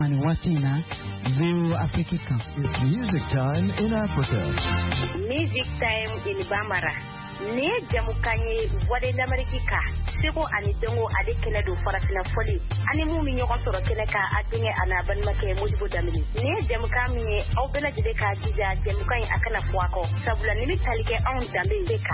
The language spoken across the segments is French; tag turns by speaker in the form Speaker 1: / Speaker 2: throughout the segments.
Speaker 1: Watina, Zero Africa.
Speaker 2: It's music time in Africa.
Speaker 3: Music time in Bambara. Ne jamukanye wade d'Amerika. Seko ani dongo ade kele do farafina foli. Ani mu mi nyoko soro kele ka atinge ana ban make mujibu damini. Ne jamukanye au bela jide ka jija jamukanye akana fuako. Sabula nimi talike on dambe deka.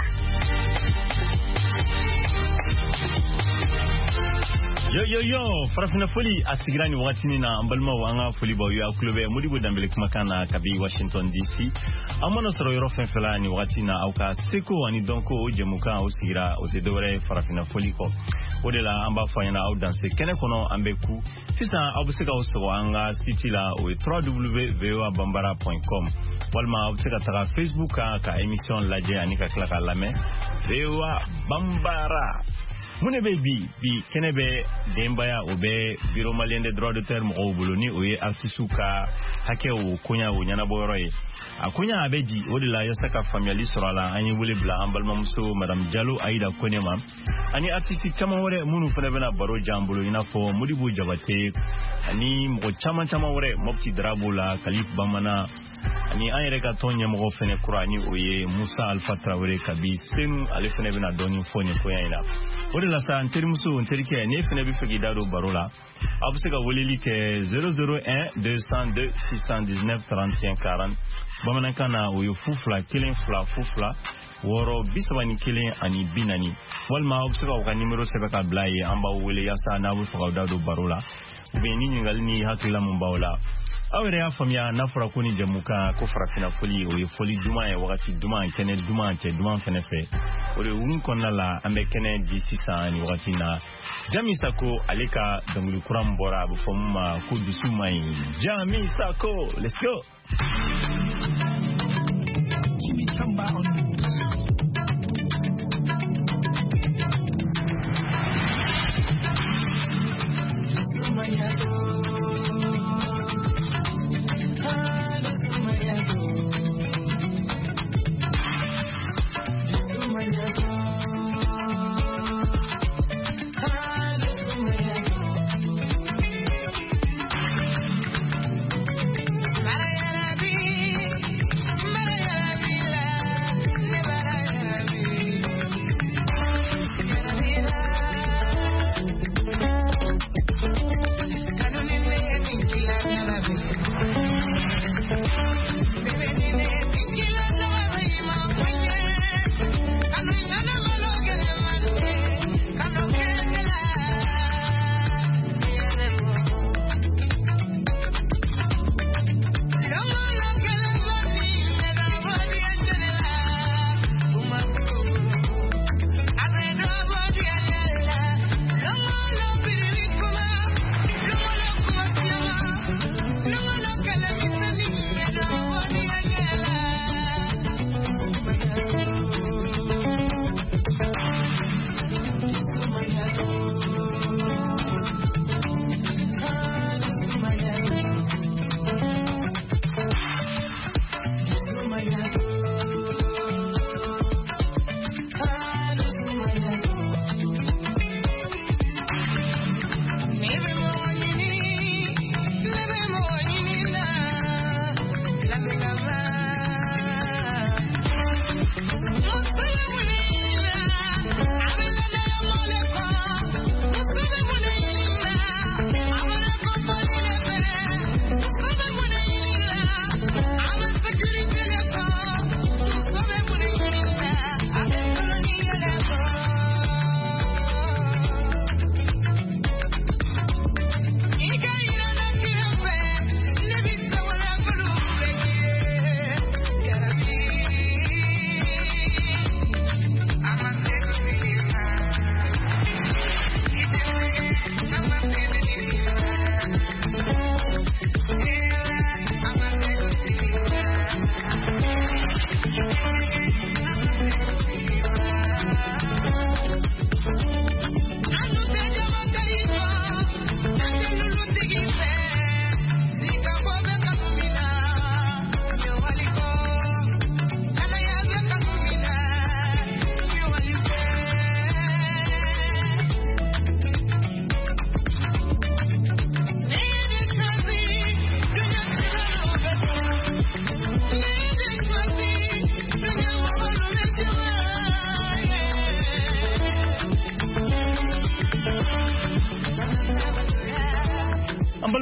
Speaker 4: Yo, farafina foli asigirani watini na mbalma wanga foli ba yo aklobe mudibo dambele kumakana kabi Washington DC. Amono soro yoro fenfela ni watina auka seko ani donko jemuka osigira otedore farafina foli ko. Odela amba fanyana au danse kene kono ambeku. Sisa abuseka oso anga sitila o www.voabambara.com. Walma abuseka taka Facebook ka emission laje anika klaka lame. VOA Bambara. Mune baby bi kenebe dembaya obe biro malien de droit de terme o boloni oye artisuka hake o konya o nyana boroye akunya abeji odila yasaka family sorala ani wule bla ambal mamso madame Diallo Aida Konema ani artiste chama wore munu fene bena baro jambulo ina fo mudibu jabate ani mo chama wore mopti drabula Kalif Bamana ani ayre ka tonya mo fene kurani oye Musa Alpha Traoré kabi senu ale fene bena doni fone koya ina odila sa anterimuso anterike ne fene bi fegi dado barola abusega woleli ke 001 202 619 31 40 Bamankana oyo fufla killing fufla woro bisabani killing ani binani walma obsega ka numero sebeka blaye amba wole yasa na bu foga dado barola ubeni nyingal ni hakila mumbawla awere ya famia nafura kuni jamuka ko farafina foli oyo foli duma ya wakati duma kene duma ke duma fenefe ore un konnala ambe kene disisa ni wakati na Jamisa ko aleka dangulu kuram bora bu fomma ko dusumai Jamisa ko let's go
Speaker 1: Jimmy Chamba on
Speaker 5: I don't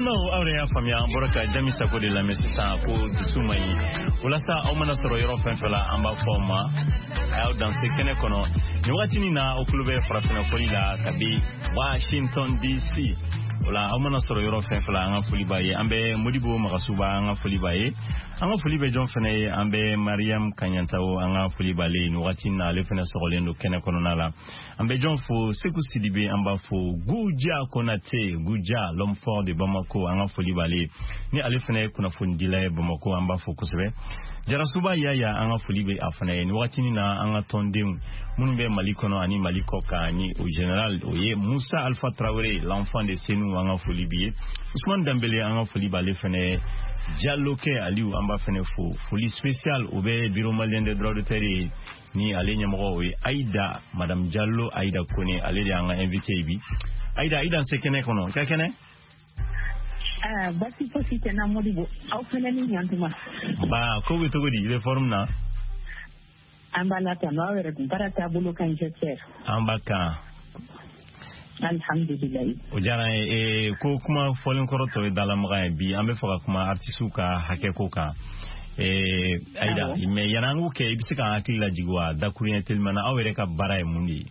Speaker 4: balimaw awre ya famia boraka jamisa ko de la messisa ko dusumai ulasa o mana soro yoro fenfela amba forma ayo dans ce kene kono ni watini na o clube frafina folila kabi Washington DC wala o mana soro yoro fenfela anga folibaye ambe modibo makasuba anga folibaye anga folibe jon fene ambe Mariam Kanyantao anga folibale ni watini na le fene sorolendo kene kono nala ambe jon fo Sekou Sidibe amba fo Goudia Konate Goudia l'homme fort de Bamako anga folibale ni ale fene kuna fundila Bamako amba fo kusebe jarasuba yaya anga folibe afane ni watini na anga tondem munbe malikono ani malikoka ni au général oye Moussa Alpha Traoré l'enfant de Senou anga folibier Ousmane Dembélé anga folibale fene Dialloke Aliou amba fene fo folie spéciale au bureau malien des droits de terre ni ale nyamro we Aïda madame Diallo Aïda Kone ale anga invité bi Aïda sekene kono ka kene
Speaker 5: basi fosi tena modibo au fene ni nyantuma
Speaker 4: ba ko we to godi le forme na
Speaker 5: ambala tano wera para tabulo kan jeter
Speaker 4: ambaka
Speaker 5: alhamdulillah
Speaker 4: ujana ko kuma folin koroto dala mga bi ambe foka kuma artisu ka hake ko ka Aïda me yanangu ke ibisika akila jigwa dakurien telmana awere ka bara mundi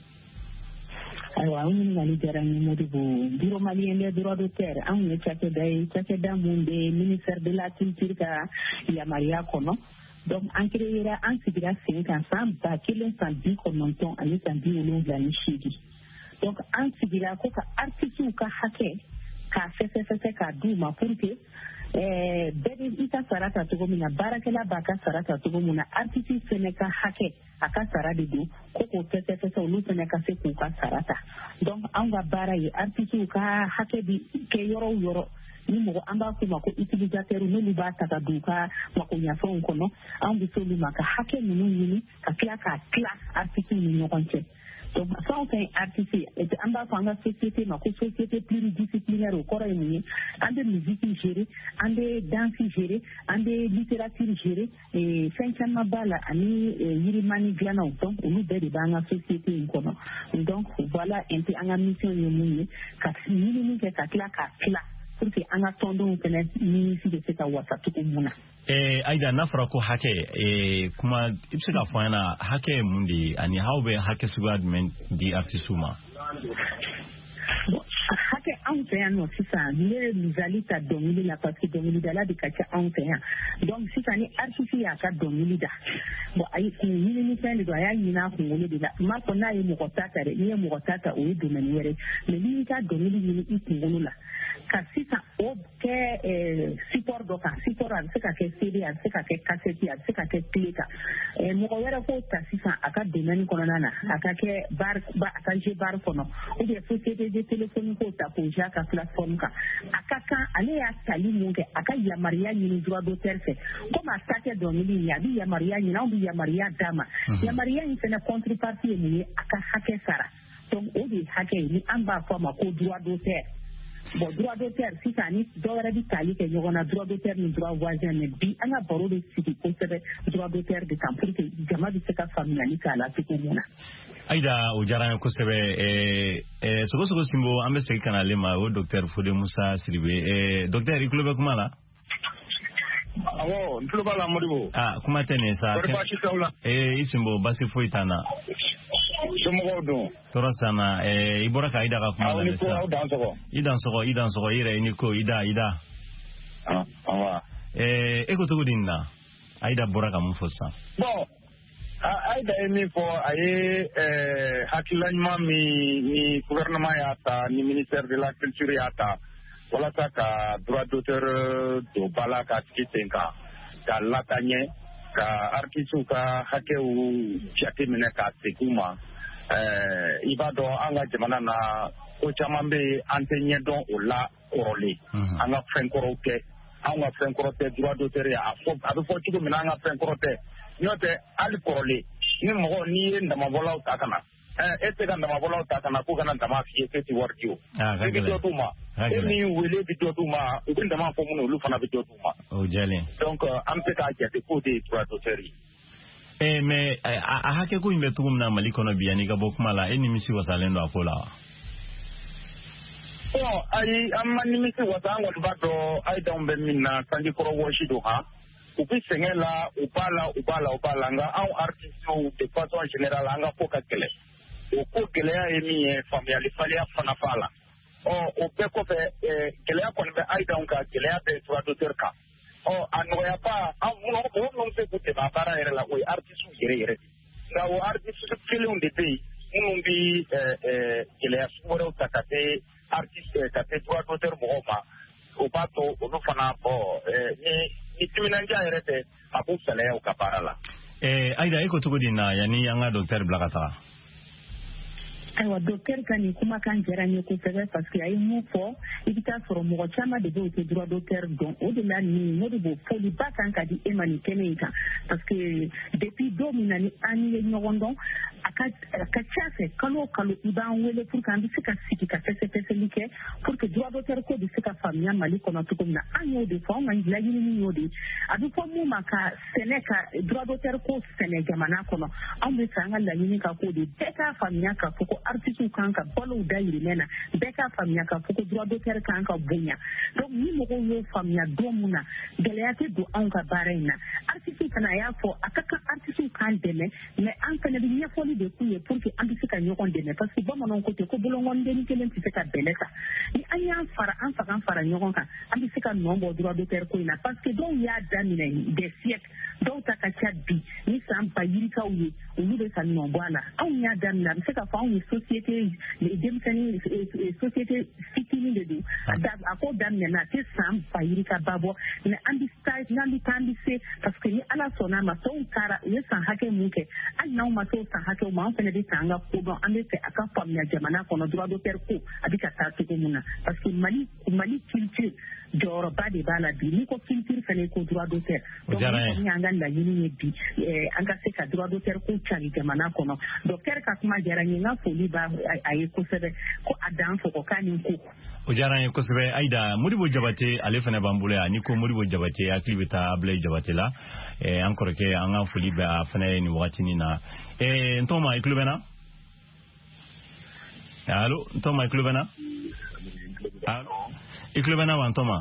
Speaker 5: aywa on ngali jarani modibo bureau malien des droits de terre on ne chate da monde ministère de la culture ka ya Maria kono donc en créera en sigira 500 ba kilen san bi kononton ani san bi olon la ni shigi donc en sigira ko ka artisu ka hake ka fese ka duma pour que bedi ita sarata tugo mina barakela baka sarata tugo muna artisi seneka hake aka sarade do koko fese olu seneka se ku ka sarata donc anga bara yi artisi ka hake bi ke yoro ni mo amba ko mako utilisateur no ba ta ka duka mako nyafo nkono an bi so maka hake ni ni ka class artisi ni nyokonche donc ça on fait artiste et amba fanga société mako société pluridisciplinaire au corps ni ande musique gérée ande danse gérée ande littérature gérée et sincèrement bala ani yirimani glana donc nous de banga société nkono donc voilà un peu en mission ni ka ni ka class pour que anga tondo kene ni si de cette wasa tout muna
Speaker 4: Aïda nafra ko hake kuma ibsika fana hake mundi ani hawbe hake sugadment di artisuma
Speaker 5: hake anteya no sisa ne mizalita domili la parce que domili dala de kacha anteya donc sisa ni artiste ya ka domili da bo ay ni ni tane do ya ni na ko ngolo de la ma ko na yi mo ko tata re ni mo ko tata o do men were me ni ka domili ni ngolo la ka sisa o ke support do ka support al se ka ke CD al se ka ke cassette al se ka ke clika mo ko wera ko ta sisa aka domaine ko nana aka ke bar ba aka je bar kono o de société de téléphone ko ta ko jaka plateforme ka aka ka ale ya tali munge aka ya maria ni droit d'auteur fait comme attaque domini ya bi ya maria ni na bi ya maria dama ya maria ni fait na contrepartie ni aka hake sara donc o de hake ni amba forma ko droit d'auteur bon droit d'auteur si ça ni dora di tali ke nyogona droit d'auteur ni droit voisin ne bi anga baro de siti ko sebe droit d'auteur de campo que jama di seka famille ni kala ko mona
Speaker 4: Aïda o jarana ko sebe sogo simbo ambe se kana lema o docteur Fodé Moussa Sidibé docteur iklobe kumala
Speaker 6: awo ntloba la modibo
Speaker 4: kuma tene sa isimbo basi foitana
Speaker 6: somo do
Speaker 4: torosana ibora ka Aïda ka kumala idan sogo ire ni ko ida
Speaker 6: awa
Speaker 4: eko to dinna Aïda bora ka mufosa
Speaker 6: bon Aïda emi fo aye hakilanyma mi gouvernement yata ni ministère de la culture yata wala ta ka droit d'auteur do bala ka titenka ka latanye ka artisu ka hakeu chatimene ka sekuma iba do anga jamana na ko chamambe antenye don ola orole anga frenkorote anga frenkorote droit d'auteur ya afo abifo tigo minanga frenkorote nyote ali korole ni mo ni ndama bola utakana ete kan ndama bola utakana ko kana ndama fiete ti warjo video tuma ni wele video tuma ubinda ma fomu no lu fana video tuma
Speaker 4: o jale
Speaker 6: donc ampe ka jate ko de droit d'auteur
Speaker 4: mais a hake ko imbe tugum na maliko no biani ga bokmala eni misi wasalendo akola
Speaker 6: bon ayi an ma nimisi wasa an kɔni b'a dɔn Aïda bɛ min na sanji kɔrɔ wɔsi don ha u bɛ sɛgɛn la u b'a la nka anw artistes de façon générale an ka ko ka gɛlɛn o ko gɛlɛya ye min ye faamuyali faliya fana b'a la o bɛɛ kɔfɛ gɛlɛya kɔni bɛ Aïda kan gɛlɛya bɛ droit d'auteur kan a nɔgɔya ba an mɔgɔ minnu bɛ k'u dɛmɛ a baara yɛrɛ la o ye artistes yɛrɛ de nka o artistes kelenw de bɛ yen minnu bɛ gɛlɛya sugu wɛrɛw ta ka se artiste ka se droit d'auteur mɔgɔw ma o b'a to olu fana ni timinandiya yɛrɛ tɛ a b'u sɛlɛya u ka baara la.
Speaker 4: Aïda e ko cogo di na yanni an ka docteur bila ka taga.
Speaker 5: Ayiwa docteur ka nin kumakan diyara n ye kosɛbɛ parce que a ye mun fɔ i bɛ taa sɔrɔ mɔgɔ caman de bɛ o tɛ droit d'auteur dɔn o de la nin o de b'o foliba kan ka di e ma nin kɛnɛ in kan parce que depuis don min na ni an ye ɲɔgɔn dɔn a ka ca fɛ kalo o kalo i b'an wele pour que an bɛ se ka sigi ka fɛsɛfɛsɛli kɛ pour que droit d'auteur ko bɛ se ka faamuya Mali kɔnɔ cogo min na an y'o de fɔ anw ka laɲini y'o de a bɛ fɔ mun ma ka sɛnɛ ka droit d'auteur ko sɛnɛ jamana kɔnɔ anw bɛ fɛ an ka laɲini ka k'o de bɛɛ k'a faamuya k'a fɔ ko artistes kan ka balow dayirimɛ na bɛɛ k'a faamuya k'a fɔ ko droit d'auteur kan ka bonya donc ni mɔgɔw y'o faamuya don mun na gɛlɛya tɛ don anw ka baara in na artistes fana a y'a fɔ a ka kan artistes k'an dɛmɛ mais an fana bɛ ɲɛfɔli de k'u ye pour que an bɛ se ka ɲɔgɔn dɛmɛ parce que bamananw ko ten ko bolongɔniden kelen tɛ se ka bɛlɛ ta ni an y'an fara ɲɔgɔn kan an bɛ se ka nɔ bɔ droit d'auteur ko in na parce que dɔw y'a daminɛ des siècles dɔw ta ka ca bi ni san ba yirikaw ye olu bɛ ka nɔ bɔ a la anw y'a daminɛ a bɛ se ka fɔ anw ye denmisɛnnin société fitinin de don a ko daminɛna a tɛ san ba yirika ba bɔ mais an bɛ taa an bɛ se parce que ni Ala sɔnna a ma tɔw taara u ye san hakɛ mun kɛ hali n'anw ma se o san hakɛw ma anw fana bɛ fɛ an ka ko dɔn an bɛ fɛ a ka faamuya jamana kɔnɔ droit d'auteur ko a bɛ ka taa cogo min na parce que Mali culture jɔyɔrɔba de b'a la bi n'i ko culture fana ko droit d'auteur donc ni an ka laɲini ye bi an ka se ka droit d'auteur ko cari jamana kɔnɔ docteur ka kuma diyara n ye n ka foli b'a a ye kosɛbɛ ko a dan fɔkɔ k'a ni ko
Speaker 4: o diyara n ye kosɛbɛ Aïda Modibo Jabate ale fana b'an bolo yan ni ko Modibo Jabate hakili bɛ taa Ablaye Jabate la an kɔrɔkɛ an ka foli bɛ a fana ye nin wagatinin na Ntɔma i tulo bɛ na allo Ntɔma i tulo bɛ na i tulo bɛ na wa Ntɔma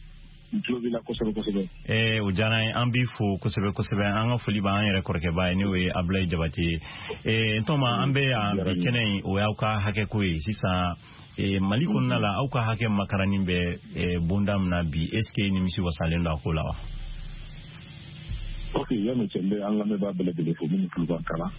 Speaker 4: o diyara n ye an b'i fo kosɛbɛ an ka foli b'an yɛrɛ kɔrɔkɛba ye n'o ye Ablaye Jabate Ntɔma an bɛ yan bi kɛnɛ in o y'aw ka hakɛko ye sisan Mali kɔnɔna la aw ka hakɛ makaranin bɛ bonda min na bi est ce que nimisi wasalen don a ko la wa
Speaker 7: ok yanni cɛ n bɛ an lamɛnbaa bɛɛ lajɛlen fo minnu tulo b'an kalan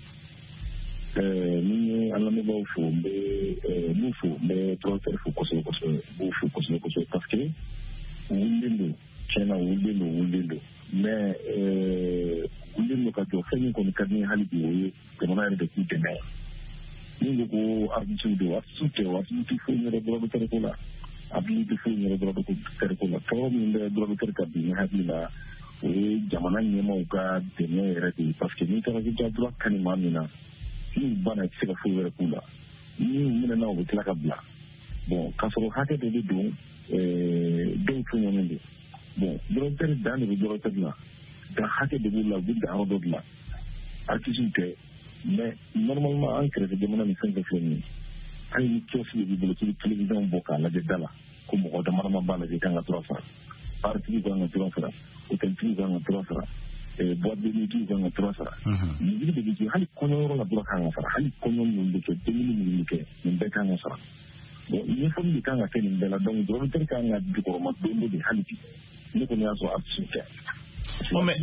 Speaker 7: ni ye an lamɛnbaaw fo n bɛ producteur fo kosɛbɛ n b'u fo kosɛbɛ parce que wulilen don tiɲɛna wulilen don mais wulilen don ka jɔ fɛn min kɔni ka di n ye hali bi o ye jamana yɛrɛ de k'u dɛmɛ ni ko ko artistes don artistes tɛ artistes foyi yɛrɛ droit d'auteur ko la artistes foyi yɛrɛ droit d'auteur ko la tɔɔrɔ min bɛ droit d'auteur ka bin ne hakili la o ye jamana ɲɛmaaw ka dɛmɛ yɛrɛ de ye parce que n'i taara k'i ka droit kani maa min na n'u banna i tɛ se ka foyi wɛrɛ k'u la ni minɛna o bɛ tila ka bila bon k'a sɔrɔ hakɛ dɔ bɛ don dɔw fɛɲɔgɔnnen don bon droit d'auteur dan de bɛ droit d'auteur la dan hakɛ de b'u la u bɛ dan yɔrɔ dɔ de la artistes tɛ mais normalement an kɛrɛfɛ jamana ni fɛn fɛn filɛ nin ye hali ni kiosque de b'i bolo k'i bɛ télévision bɔ k'a lajɛ da la ko mɔgɔ damadama b'a lajɛ kan ka droit sara baaratigiw kan ka droit sara hôteltigiw kan ka droit sara boîte de nuit kan ka droit sara nin de bɛ kɛ hali kɔɲɔyɔrɔ la droit kan ka sara hali kɔɲɔ minnu bɛ kɛ dumuni minnu bɛ kɛ nin bɛɛ kan ka sara bon ɲɛfɔli de kan ka kɛ nin bɛɛ la donc droit d'auteur kan ka jukɔrɔma don dɔ de hali bi ne kɔni y'a sɔrɔ artiste tɛ mais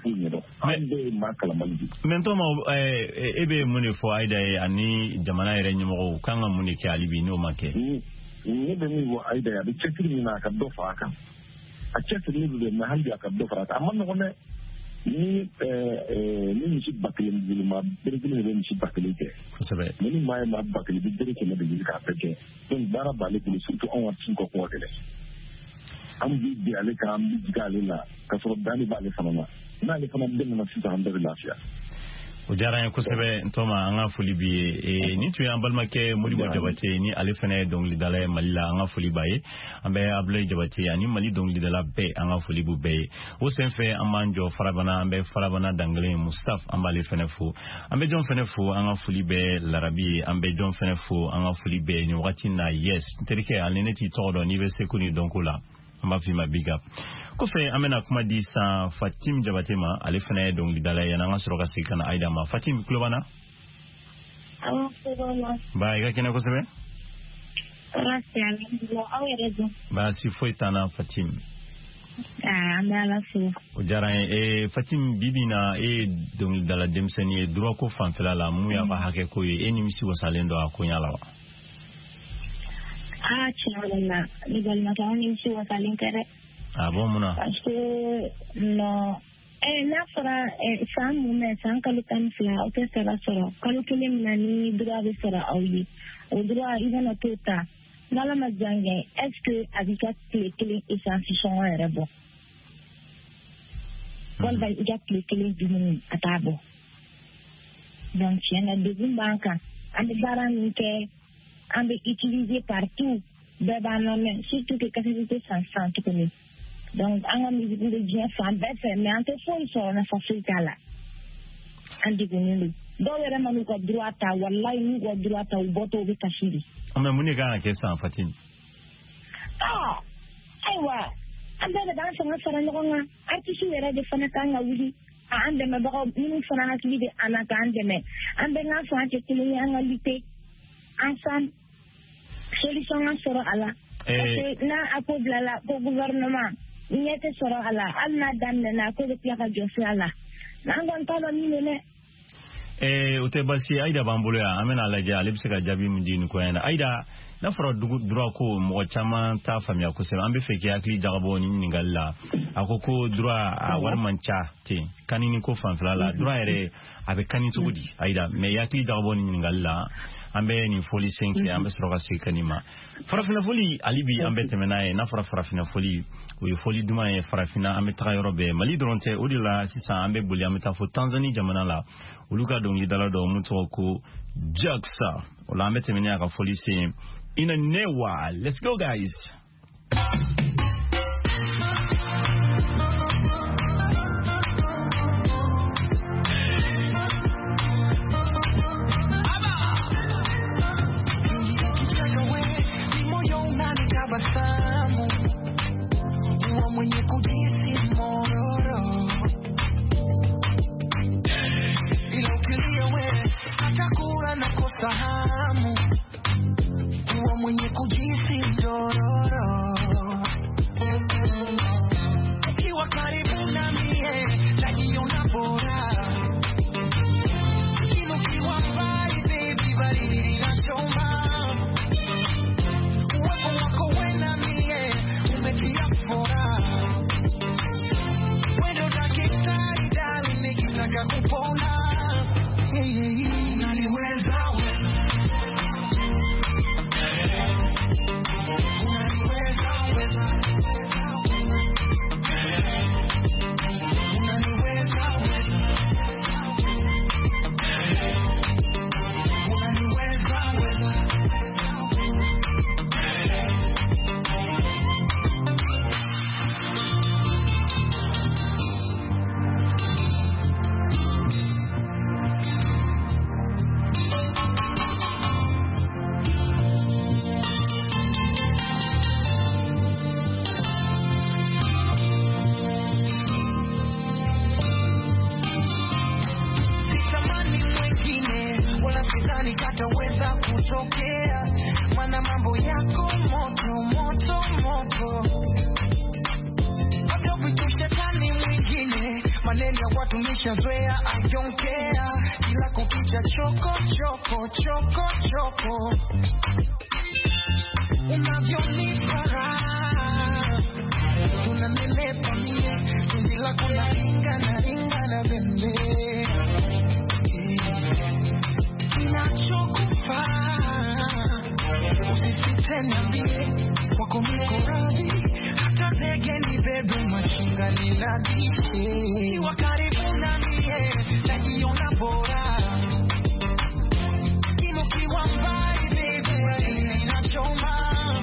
Speaker 4: Ntɔma e bɛ mun de fɔ Aïda ye ani jamana yɛrɛ ɲɛmɔgɔw kan ka mun de kɛ hali bi n'o ma kɛ
Speaker 7: ne bɛ min fɔ Aïda ye a bɛ cɛsiri min na a ka dɔ fara a kan a cɛsiri min don mais hali bi a ka dɔ fara a kan a ma nɔgɔn dɛ ni misi ba kelen bɛ bolo maa bere kelen de bɛ misi ba kelen kɛ
Speaker 4: kosɛbɛ
Speaker 7: mais ni maa ye maa ba kelen bɛ bere kɛmɛ de ɲini k'a bɛɛ kɛ donc baara b'ale bolo surtout anw artistes ka kuma gɛlɛn an b'i bi ale kan an b'i jigin ale la ka sɔrɔ dani b'ale fana na n'ale fana dɛmɛna sisan an bɛɛ bɛ lafiya
Speaker 4: Ujara kusebe ntoma anga fuli bi ni tu ambalma ke Modibo Jabate ni alifene dongli dala malila anga fuli baye ambe Abdoulaye Jabate ani mali dongli dala be anga fuli bu be o senfe amanjo farabana ambe farabana dangle Mustaf ambale fenefu ambe jon fenefu anga fuli be larabi ambe jon fenefu anga fuli be ni wakati na yes terike alineti todo ni be sekuni donkula amba fi ma big up ko fe amena kuma di sa Fatim Jabatema alifene dongli dala yana nga soroka sikana aida ma Fatim klobana ba iga kina ko sebe ba si foitana Fatim
Speaker 5: andala su
Speaker 4: ujara Fatim bibina dongli dala demseni droit ko fanfela la mu ya ba hake ko ni misi wasalendo akonya lawa
Speaker 5: chalala legal mata ni misi wasalin kare
Speaker 4: bon muna
Speaker 5: parce que no na fara san mu me san kalukan fla o te sera soro kalukin nani droit de sera awi o droit ivana tota nala mazange est-ce que avec clé essentiellement era bon on va y clé du atabo donc il y a des banques and baran que on peut utiliser partout de banane surtout que capacité 500 tu connais donc on a mis de bien faire mais en tout cas ils sont facilité là andi gonu do wera manu ko droita wallahi ni ko droita u boto be kashiri
Speaker 4: amma muni ga ke san Fatim
Speaker 5: aiwa anda da dan san fara ngonga artisi wera de fana kanga wuli ande me bago ni fana hakli de anaka ande me ande nga fa te tili anga lite ensemble solution en sera ala na apobla la ko gouvernement nyete sera ala alna dan na ko de piaka josi ala nangon talo ni ne
Speaker 4: ute basi aida bambulo ya amena laja alipsika jabi mjini ko yana aida na fara droit ko mo chama ta famia ko se ambe feke akli jagabo ni ngalla akoko droit a warmancha te kanini ko fanfala droit ere abe kanito gudi aida me yakli jagabo ni ngalla ambe ni foli 5 ambe soroga kanima farafina foli alibi ambe temenaye na farafina foli o foli duma e farafina ambe tagayrobe mali dronte odila sisa ambe buli ambe tafo Tanzania jamana la uluka dongi dala do muto ko jaksa ola ambe temenya ka foli se ina newa. Let's go guys.
Speaker 8: Mwenye kujisi mororo ila ukilia we atakula na kosa hamu kuwa mwenye kujisi dororo ukiwa karibu na mie najiona bora kilo kiwa mbali baby baridi linachoma uwepo wako wena mie umetia fora kupona unaniweza kutokea mana mambo yako moto moto moto Kabla vitu shetani mwingine maneno ya watu nishazoea I don't care kila kukicha choko choko choko choko unavyonipa raha tunanelepa mie kundi lako na ringa na bembe usisite niambie wako miko radhi hata zege nibe bedu machinga ninadisi wakaribu na mie najiona bora kiwa mbali baby inachoma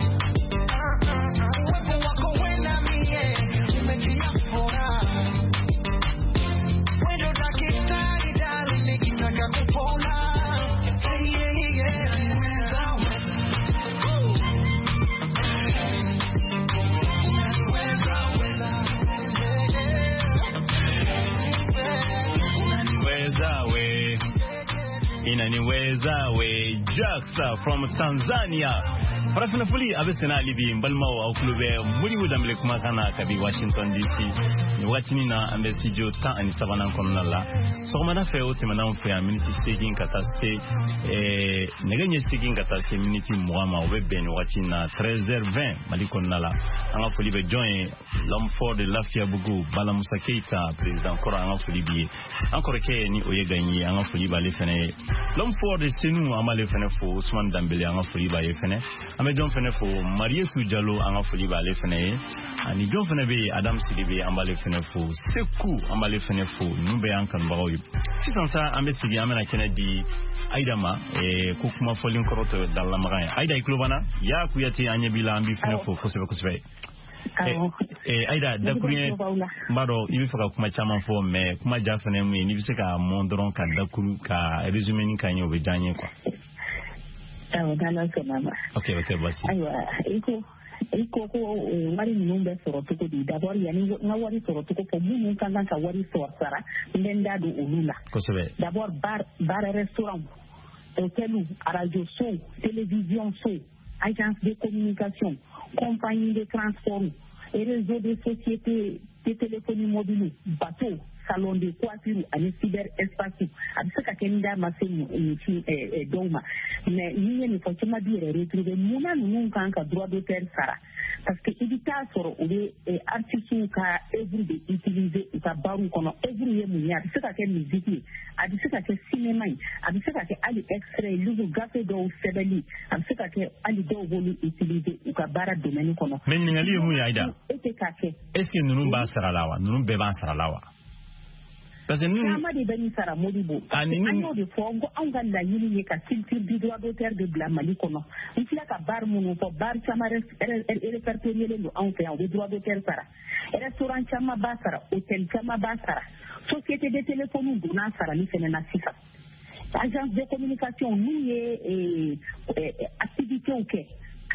Speaker 8: uwepo wako wena mie umetia fora wendo dakitari dali nikitaka kupona
Speaker 4: inaniweza we Jaxa from Tanzania. Farafina fuli abesena libi mbalmao au klube muri wudamle kuma kana kabi Washington DC. Ni watini na ambesijo ta ani sabana konnala. Sogomana fe o temana fe minute staking kataste negenye staking kataste minute muama webben watina 13h20 malikonnala. Anga fuli be join l'homme fort de Lafia Bougou Bala Moussa Keita président Kora anga fuli bi. Encore ke ni oyeganye anga fuli ba le fene. L'homme fort de Senou amale fene fo Ousmane Dambélé anga fuli ba ye fene. Ame John fene fo Mariétou Diallo anga fuli ba le fene. Ani John fene be Adam Sidibe ambale fene fo Sekou ambale fene fo Numbe ankan bagoy. Si sans ça ambe sidi amena Kennedy Aidama ko kuma folin koroto dalla magan. Aida iklobana ya kuyati anyebila ambi fene fo kosebe. Aida dakuri mbaro ibi faka kuma chama fo me kuma jafane mu ni biseka mondron ka dakuru ka resume ni kanyo be janye kwa.
Speaker 5: Dala mama.
Speaker 4: Okay basi.
Speaker 5: Aiwa iko ko wari numbe soro tuko di d'abord yani nga wari soro tuko ko munu kanga ka wari sara ndenda do ulula.
Speaker 4: Kosebe.
Speaker 5: D'abord bar restaurant, hôtel, radio show, télévision show, agence de communication, compagnie de transport, et réseau de sociétés de téléphonie mobile, bateau, salon de coiffure, et cyberespace. Absaka kenda masemu doma. Mais ni ne faut pas dire retrouver mona nous kanka droit d'auteur sara. Parce que évita soro ou artiste ka œuvre de utiliser ka baru kono œuvre ye munya absaka ke musique absaka ke cinéma absaka ke ali extrait lugu gafe do sebeli absaka ke ali do volu utiliser ka bara domaine kono.
Speaker 4: Mais ngali mu ya ida. Est-ce que nous ba sara lawa nous be ba sara lawa? Parce que nous
Speaker 5: de bani sara modibo anno de fongo anga la yini ka culture du droit d'auteur de blamali kono ifla ka bar munu fo bar chama répertorié le en fait de droit d'auteur sara restaurant chama basara hôtel chama basara société de téléphonie dona sara ni fenena sisa agence de communication ni activité auquel ka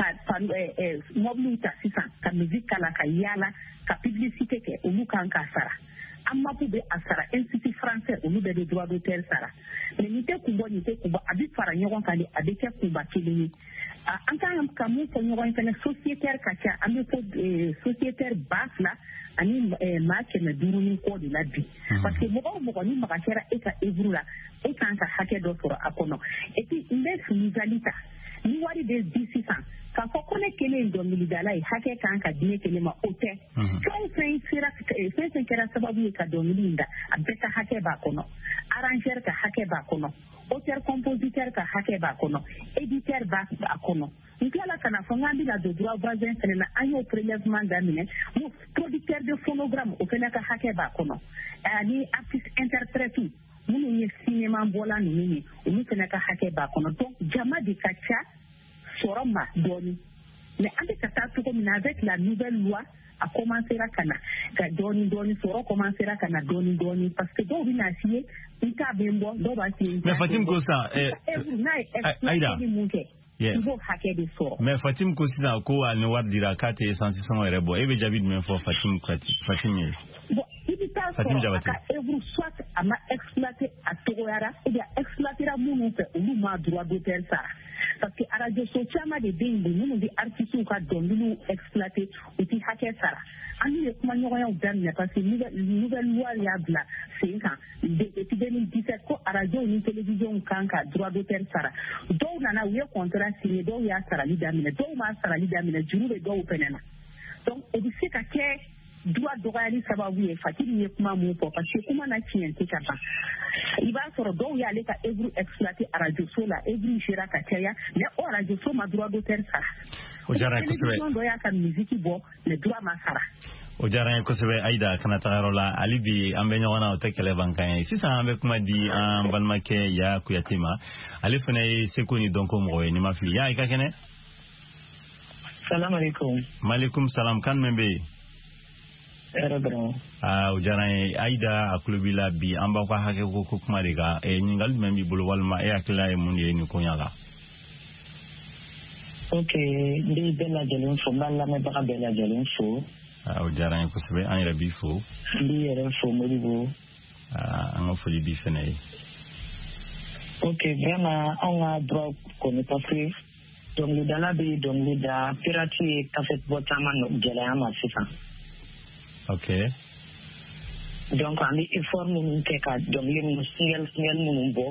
Speaker 5: mobilité sisa ka musique kala ka yala ka publicité ke uluka sara amma pour be asara institut français au niveau des droits d'auteur sara mais ni te kubo abi fara nyogon kali abi ke kuba kilini en tant que mu ko nyogon kana sociétaire kacha ami ko sociétaire basse là ani match na duru ni ko de la bi parce que mo ni makachera eka evrula eka ka hake do soro akono et puis les nigalita ni wari des 1600 ka fokone kele ndo milidala hake kanka dine kele ma ote quand c'est kera sababu ka do milinda abeta hake ba kono arranger ka hake ba kono auteur compositeur ka hake ba kono éditeur ba kono ngala kana fongambi la de droit voisin fena ayo prélèvement d'amine mo producteur de phonogramme o fena ka hake ba kono ani artiste interprète munu ye cinéma bola ni ni fena ka hake ba kono donc jama de kacha soroma doni mais avec ça tout comme avec la nouvelle loi a commencé à kana ka doni soro commencer à kana doni parce que do bina sié ita bembo do ba sié
Speaker 4: mais Fatim Kosa Aida
Speaker 5: il faut hacker des sorts
Speaker 4: mais Fatim Kosa ko al ne wardira kate essence son rebo e be jabid men fo Fatim
Speaker 5: bon il ta Fatim Jabati evru soit ama exploiter à Togoyara ou bien exploiter la munu fait ou ma droit d'auteur ça parce que à radio sociama de dingue nous des artistes ka donu exploiter ou ti hacker ça ani kuma nyoya udamina parce que nouvelle loi ya bla c'est quand depuis 2017 ko à radio ni télévision kanka droit d'auteur ça do nana we contrat signé do ya sara lidamina do ma sara lidamina jurube do penena donc au dit ka ke droit d'orali sababu ye fatiri ye kuma mu po parce que kuma na tiente ka ba iba soro do ya le ka evru exploiter radio sola evru shira ka taya mais o radio so ma droit d'auteur ça
Speaker 4: o jara ko se
Speaker 5: do ya ka musique bo le droit ma sara
Speaker 4: o diyara n ye kosɛbɛ Aïda kana tagayɔrɔ la hali bi an bɛ ɲɔgɔn na o tɛ kɛlɛ ban kan ye sisan an bɛ kuma di an balimakɛ Ya Kuyate ma ale fana ye seko ni dɔnko mɔgɔ ye ni ma fili Ya i ka kɛnɛ
Speaker 5: Salam alaikum.
Speaker 4: Maaleykum salam kan min bɛ yen o diyara n ye Aïda a tulo b'i la bi an b'aw ka hakɛ ko kuma de kan ɲininkali jumɛn b'i bolo walima e hakilila ye mun de ye nin ko ɲɛ la
Speaker 5: Ok n bɛ bɛɛ lajɛlen fo n b'a lamɛnbaga bɛɛ lajɛlen fo
Speaker 4: o diyara n ye kosɛbɛ an yɛrɛ b'i fo
Speaker 5: n b'i yɛrɛ fo Modibo
Speaker 4: an ka foli b'i fana ye
Speaker 5: ok vraiment anw ka droit kɔni parce que dɔnkilidala bɛ dɔnkili da pirate ye cassette bɔ caman gɛlɛya ma sisan
Speaker 4: ok
Speaker 5: donc an bɛ effort minnu kɛ ka dɔnkili minnu single minnu bɔ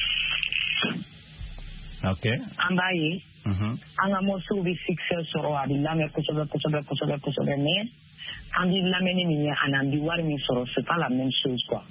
Speaker 4: ok
Speaker 5: an b'a ye an ka morceau bɛ succès sɔrɔ a bɛ lamɛn kosɛbɛ mais an bɛ lamɛnni min ye ani an bɛ wari min sɔrɔ c'est pas la même chose quoi.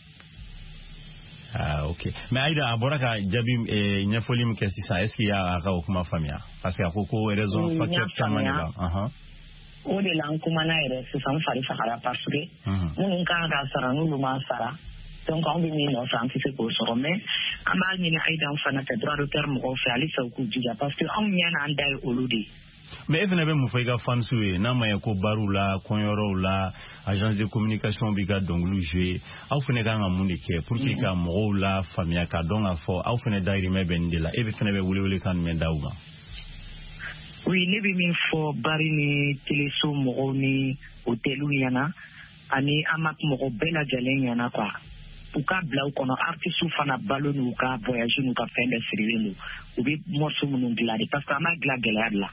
Speaker 4: ok mais Aïda a bɔra ka jaabi ɲɛfɔli min kɛ sisan est ce que y'a ka o kuma faamuya parce que a ko raison facteur caman de la
Speaker 5: o de la n kumana yɛrɛ sisan n fari fagara parce que minnu kan ka sara n'olu ma sara donc anw bɛ min nɔfɛ an tɛ se k'o sɔrɔ mais an b'a ɲini Aïda fana fɛ droit d'auteur mɔgɔw fɛ halisa u k'u jija parce que anw ɲɛ n'an da ye olu de ye.
Speaker 4: mais e fana bɛ mun fɔ i ka fansiw ye n'a ma ye ko baruw la kɔɲɔyɔrɔw la agence de communication b'i ka dɔnkiliw jouer aw fana kan ka mun de kɛ pour que ka mɔgɔw la faamuya ka dɔn k'a fɔ aw fana dayirimɛ bɛ nin de la e fana bɛ welewele kan jumɛn d'aw ma.
Speaker 5: oui ne bɛ min fɔ bari ni teleso mɔgɔw ni hôteliw ɲɛna ani an ma mɔgɔ bɛɛ lajɛlen ɲɛna quoi u ka bila u kɔnɔ artistes fana balo n'u ka voyage n'u ka fɛn bɛɛ sirilen don u bɛ morceau minnu dilan de parce que an b'a dilan gɛlɛya de la.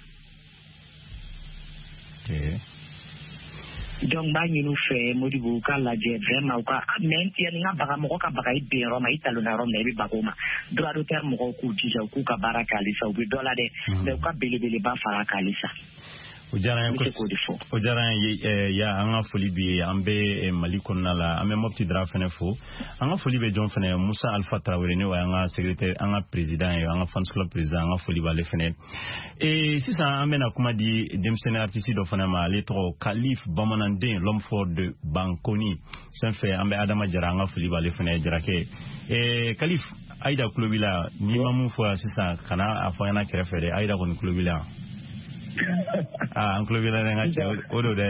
Speaker 5: donc b'a ɲini u fɛ Modibo u ka lajɛ vraiment u ka mais yanni n ka baga mɔgɔ ka baga i ben yɔrɔ ma i talonna yɔrɔ min na i bɛ baga o ma droit d'auteur mɔgɔw k'u jija u k'u ka baara kɛ halisa u bɛ dɔ la dɛ mais u ka belebeleba fara kan halisa.
Speaker 4: o diyara n ye Ya an ka foli bi an bɛ Mali kɔnɔna la an bɛ Mopti Dra fana fo an ka foli bɛ jɔn fana Musa Alpha Traoré ne o y'an ka secrétaire an ka président ye an ka fans club président an ka foli b'ale fana sisan an bɛna kuma di denmisɛnnin artiste dɔ fana ma ale tɔgɔ Kalif Bamananden l'homme fort de Bankoni sen fɛ an bɛ Adama Jara an ka foli b'ale fana Jarake Kalif Aïda tulo b'i la n'i ma mun fɔ sisan kana a fɔ an ɲɛna kɛrɛfɛ dɛ Aïda kɔni tulo b'i la an tulo b'i la dɛ n ka cɛ o don dɛ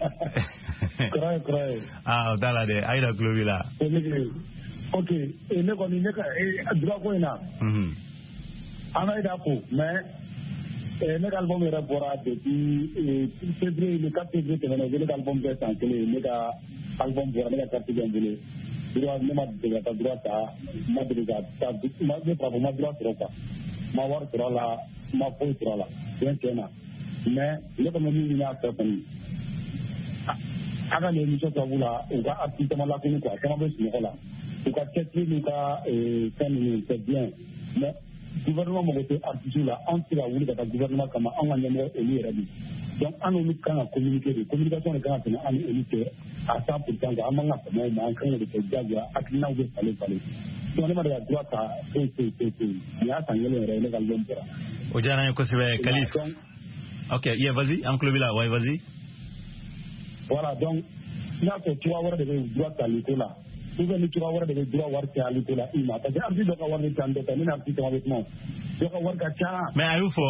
Speaker 4: o t'a la dɛ Aïda tulo b'i la
Speaker 6: ok ne kɔni ne ka droit ko in na an ka Aïda ko mais ne ka album yɛrɛ bɔra depuis février le 4 février tɛmɛna ne ka album bɛɛ san kelen ne ka album bɔra ne ka carte bɛ n bolo droit ne ma deli ka taa droit ta ma deli ka taa ne fɔ ma droit sɔrɔ quoi ma wari sɔrɔ a la ma foyi sɔrɔ a la tiɲɛ na mais ne kɔni min ɲini a fɛ kɔni a ka nin émission sababu la u ka artiste caman lakunu quoi caman bɛ sunɔgɔ la u ka cɛsiri n'u ka fɛn ninnu c'est bien mais gouvernement mago tɛ artiste la anw tɛ se ka wuli ka taa gouvernement kama anw ka ɲɛmɔgɔ olu yɛrɛ de donc an n'olu kan ka communiquer de communication de kan ka tɛmɛ an ni olu cɛ à 100% an man ka tɛmɛ o ma an kan de kɛ diyagoya hakilinaw bɛ falen donc ne ma deli ka droit ta foyi nin y'a san kelen yɛrɛ ye ne ka album bɔra.
Speaker 4: o diyara n ye kosɛbɛ Kalif. ok yeah vas-y an tulo b'i la ouais vas-y.
Speaker 6: voilà donc n y'a fɔ cogoya wɛrɛ de bɛ droit tali ko la ou bien ni cogoya wɛrɛ de bɛ droit wari cayali ko la i ma parce que artiste dɔ ka wari bɛ ca dɔ ta ne ni artiste caman bɛ kuma dɔ ka wari ka ca.
Speaker 4: mais a y'o fɔ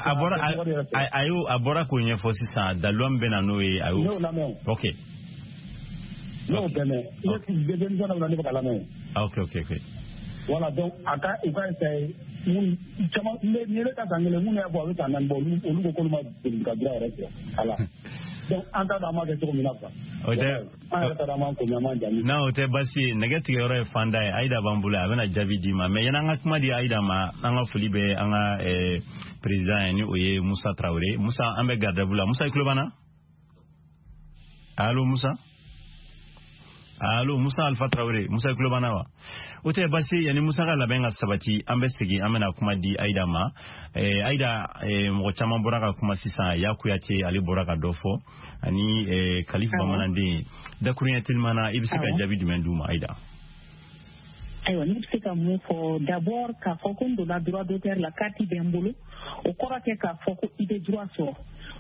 Speaker 4: a bɔra k'o ɲɛfɔ sisan daluwa min bɛ na n'o ye a y'o.
Speaker 6: ne y'o lamɛn o.
Speaker 4: ok.
Speaker 6: ne y'o bɛn mɛn ne denmisɛn dɔ la ne bɛ ka lamɛn o.
Speaker 4: ok.
Speaker 6: voilà donc u ka essayer mun caman ni ne ka san kelen mun y'a fɔ a bɛ san naani bɔ olu ko k'olu ma deli ka droit yɛrɛ sɔrɔ ala. donc an t'a dɔn an b'a kɛ cogo min na quoi.
Speaker 4: o tɛ
Speaker 6: an yɛrɛ t'a dɔn an b'an komi an b'an jaabi.
Speaker 4: non o tɛ baasi ye nɛgɛ tigɛyɔrɔ ye fanda ye Aïda b'an bolo a bɛna jaabi d'i ma mais yanni an ka kuma di Aïda ma an ka foli bɛ an ka président ye ni o ye Musa Traoré Musa an bɛ garde à vue la Musa i tulo b'an na allo Musa Alpha Traoré Musa i tulo b'an na wa. o tɛ baasi yanni Musa ka labɛn ka sabati an bɛ segin an bɛna kuma di Aïda ma Aïda mɔgɔ caman bɔra ka kuma sisan Ya Kuyate ale bɔra ka dɔ fɔ ani Kalif Bamananden dakuruɲɛ telimana i bɛ se ka jaabi jumɛn d'u ma Aïda.
Speaker 5: ayiwa ne bɛ se ka mun fɔ d'abord k'a fɔ ko n donna droit d'auteur la carte bɛ n bolo o kɔrɔ tɛ k'a fɔ ko i bɛ droit sɔrɔ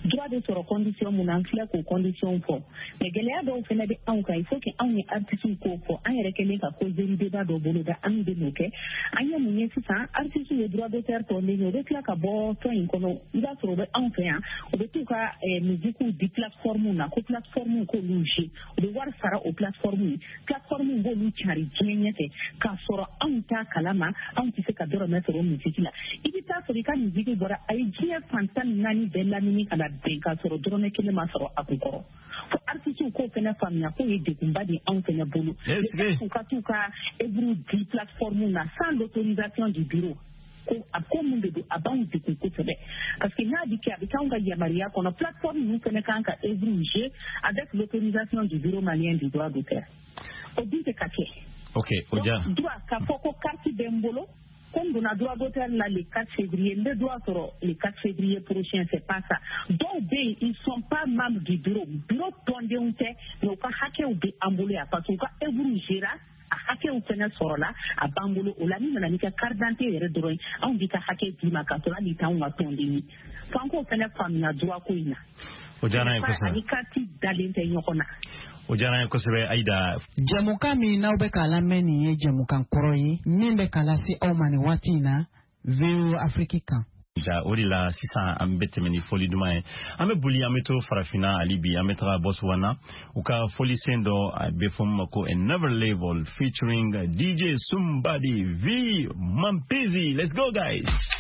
Speaker 5: droit de sɔrɔ condition mun na an filɛ k'o condition fɔ mais gɛlɛya dɔw fɛnɛ bɛ anw kan il faut que anw ye artiste k'o fɔ an yɛrɛ kɛlen ka causerie débat dɔ boloda an bɛ n'o kɛ an ye mun ye sisan artiste ye droit d'auteur tɔnden ye o bɛ tila ka bɔ tɔn in kɔnɔ i b'a sɔrɔ o bɛ anw fɛ yan o bɛ t'u ka musique di plateforme na ko plateforme k'olu jouer o bɛ wari sara o plateforme ye plateforme b'olu cari diɲɛ ɲɛfɛ k'a sɔrɔ anw t'a kalama anw tɛ se ka dɔrɔmɛ sɔrɔ musique la i bɛ taa sɔrɔ i ka musique bɔra a ye diɲɛ fan 14 bɛɛ lamini ka na bɛn k'a sɔrɔ dɔrɔmɛ kelen ma sɔrɔ a kun kɔrɔ fo artistes k'o fɛnɛ faamuya k'o ye degunba de anw fɛnɛ bolo u ka t'u ka œuvre di plateforme na sans l'autorisation du bureau ko mun de don a b'anw degun kosɛbɛ parce que n'a bɛ kɛ a bɛ k'anw ka yamaruya kɔnɔ plateforme ninnu fɛnɛ kan ka œuvre jouer avec l'autorisation du bureau malien du droit d'auteur o dun tɛ ka kɛ droit k'a fɔ ko carte bɛ n bolo comme donna droit d'auteur là le 4 février, le droit sur le 4 février prochain, c'est pas ça. Donc, ils sont pas membres du bureau. Bureau tondé ou te, mais au cas hacké ou be ambolé, parce qu'au cas évolué gérant, a hacké ou fenêtre sur là, à bambolo, ou la mine, on a mis carte d'identité et redoré, on dit qu'à hacké, dit ma carte là, l'État ou à tondé. Franco, fenêtre femme, n'a droit qu'on a.
Speaker 4: Au jana
Speaker 5: ekosa. Ani kati dalente nyokona.
Speaker 4: O jana ekosebe Aida.
Speaker 1: Jamuka mi na ube kala meni ye jamuka nkoroyi, mimbe kala si au mani watina, veo Afrika.
Speaker 4: Ja orila sisa ambete meni foli dumae ame buli ameto farafina alibi ametra Botswana uka foli sendo befom mako another level featuring DJ Somebody V Mampizi. Let's go guys.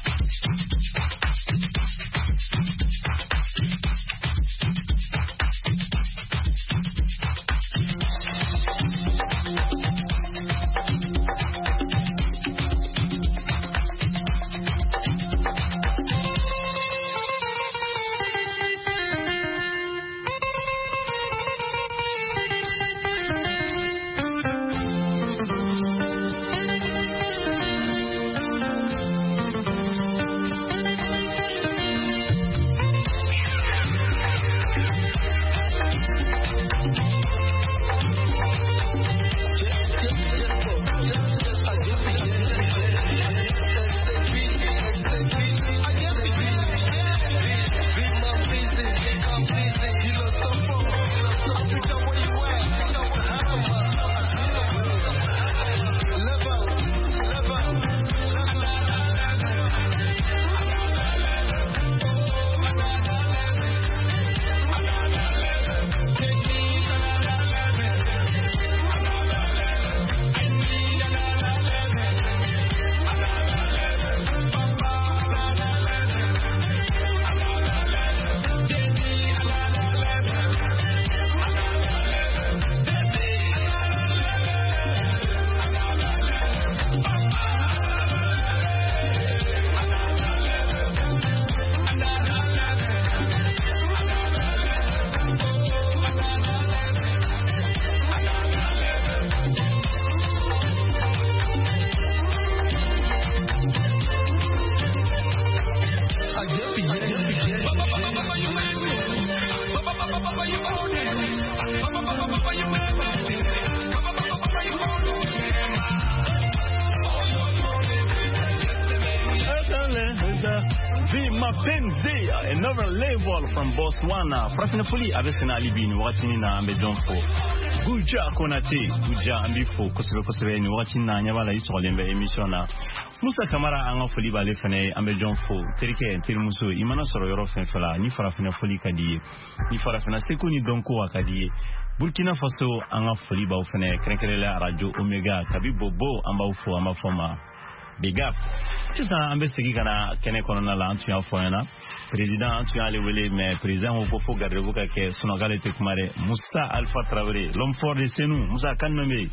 Speaker 4: Another level from Botswana. Prafina Puli Avesina Alibi watching na Ambejonfo. Guja Konate, Guja Ambifo, Kosebe ni watching na Nyawala Isolembe emisiona. Musa Kamara Anga Fuli Balefane Ambejonfo. Terike Tirmuso Imana Soro Yoro Fenfela ni Farafina Fuli Kadie. Ni Farafina Seko ni Donko Akadie. Burkina Faso Anga Fuli Baufene Krenkerela Radio Omega Kabibo Bo Ambafo Amafoma. Big up. C'est ça, on va se dire que nous avons l'antuya foyana. Président antuya le wele, mais président au pofo garde vous que son agale te kumare. Moussa Alpha Traoré, l'homme fort de Senou, Moussa Kanmeme.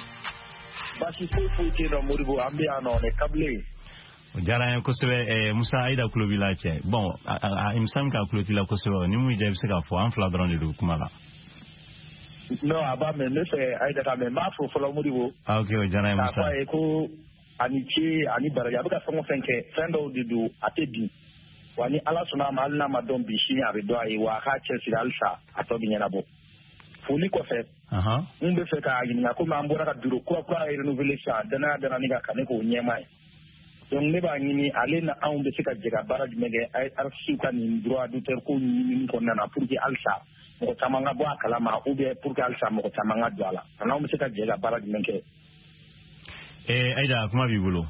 Speaker 6: Basi futi na muribo ambiano ne kable.
Speaker 4: Jara kosebe Moussa Aida Kulovila che. Bon, il me semble que Kulovila kosebe ni mu ije bisika fo en fladron de kumala.
Speaker 6: No, aba me ne fait Aida ka me mafo fo la muribo.
Speaker 4: Ah OK, Jara Moussa.
Speaker 6: Apa eko Anichi ani baraja buka songo fenke fendo didu atebi wani ala suna malna madom bishi abedo ai wa ha chelsea alsa atobi nyana bo fuli ko fe umbe fe ka yin ngako mambora ka duro kwa renouveler sa dana niga kaneko nyema donc ne b'a ɲini ale na anw bɛ se ka jɛ ka baara jumɛn kɛ RFC ka nin droit d'auteur ko ɲinini kɔnɔna na pour que halisa mɔgɔ caman ka bɔ a kalama ou bien pour que halisa mɔgɔ caman ka don a la an'anw bɛ se ka jɛ ka baara jumɛn kɛ.
Speaker 4: Aïda kuma b'i bolo.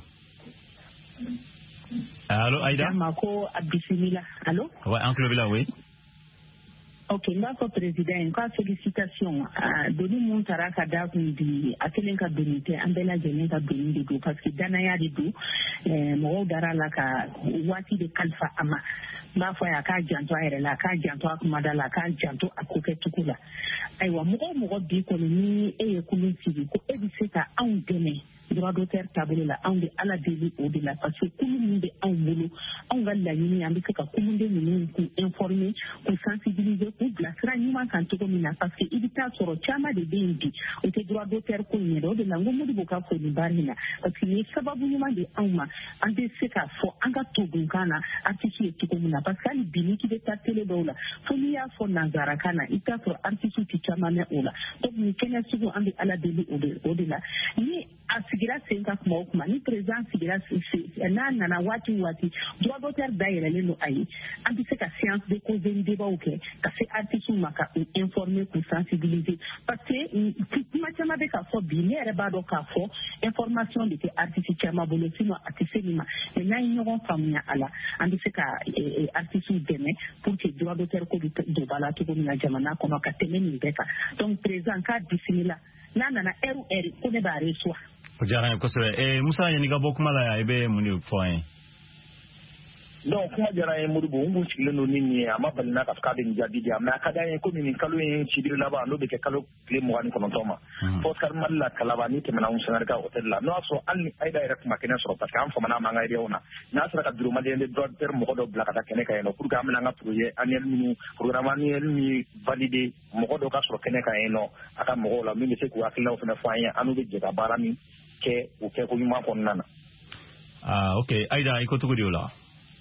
Speaker 4: Allô Aïda.
Speaker 5: Ko bisimila. Allô.
Speaker 4: Ouais, en club là, oui.
Speaker 5: Ok, d'accord, président. Une félicitation. Doni mun tara ka da kun di a kelen ka doni tɛ an bɛɛ lajɛlen ka doni de don parce que danaya de don mɔgɔw dara la ka waati de kalifa a ma n b'a fɔ a k'a janto a yɛrɛ la a k'a janto a kumada la a k'a janto a ko kɛcogo la ayiwa mɔgɔ mɔgɔ bi kɔni ni e ye kulun sigi ko e bɛ se ka anw dɛmɛ droit d'auteur taabolo la anw bɛ ala deli o de la parce que kulu min bɛ anw bolo anw ka laɲini an bɛ se ka kuluden ninnu k'u informer k'u sensibiliser k'u bilasira ɲuman kan cogo min na parce que i bɛ taa sɔrɔ caman de bɛ yen bi o tɛ droit d'auteur ko in yɛrɛ o de la n ko Modibo ka fɔ nin baara in na parce que nin ye sababu ɲuman de anw ma an bɛ se k'a fɔ an ka todunkan na artiste ye cogo min na parce que hali bi n'i k'i bɛ taa télé dɔw la fo n'i y'a fɔ nanzarakan na i t'a sɔrɔ artiste tɛ caman mɛn o la donc nin kɛnɛ sugu an bɛ ala deli o de la ni a sigira sen ka kuma o kuma ni président sigira n'a nana waati waati droit d'auteur dayɛlɛlen don a ye an bɛ se ka séance de causing débat kɛ ka se artiste ma ka u informer k'u sensibiliser parce que kuma caman bɛ ka fɔ bi ne yɛrɛ b'a dɔn k'a fɔ information de tɛ artiste caman bolo sinon a tɛ se nin ma mais n'an ye ɲɔgɔn faamuya a la an bɛ se ka artiste dɛmɛ pour que droit d'auteur ko bɛ don ba la cogo min na jamana kɔnɔ ka tɛmɛ nin bɛɛ kan donc président k'a bisimila n'a nana heure ko ne b'a reçoit.
Speaker 4: O diyara n ye kosɛbɛ. Musa yanni ka bɔ kuma la yan i bɛ mun de fɔ an ye?
Speaker 6: Donc kuma diyara n ye Modibo n kun sigilen don ni nin ye a ma bali n'a ka fɔ k'a bɛ nin jaabi di yan mais a ka d'an ye komi nin kalo in sibiri laban n'o bɛ kɛ kalo tile 29 ma fɔ Oscar Mali la Kalaba ni tɛmɛna Sangare ka hôtel la n'o y'a sɔrɔ hali ni Aïda yɛrɛ kuma kɛnɛ sɔrɔ parce que an famana man ka réunion na n'a sera ka bureau malien de droit d'auteur mɔgɔ dɔ bila ka taa kɛnɛ kan yen nɔ pour que an bɛna an ka projet annuel minnu programme annuel min validé mɔgɔ dɔ ka sɔrɔ kɛnɛ kan yen nɔ a ka mɔgɔw la min bɛ se k'u hakilinaw fana fɔ an ye an n'u bɛ jɛ ka baara min kɛ o kɛko ɲuman kɔnɔna na.
Speaker 4: Ok Aïda i ko cogo di o la?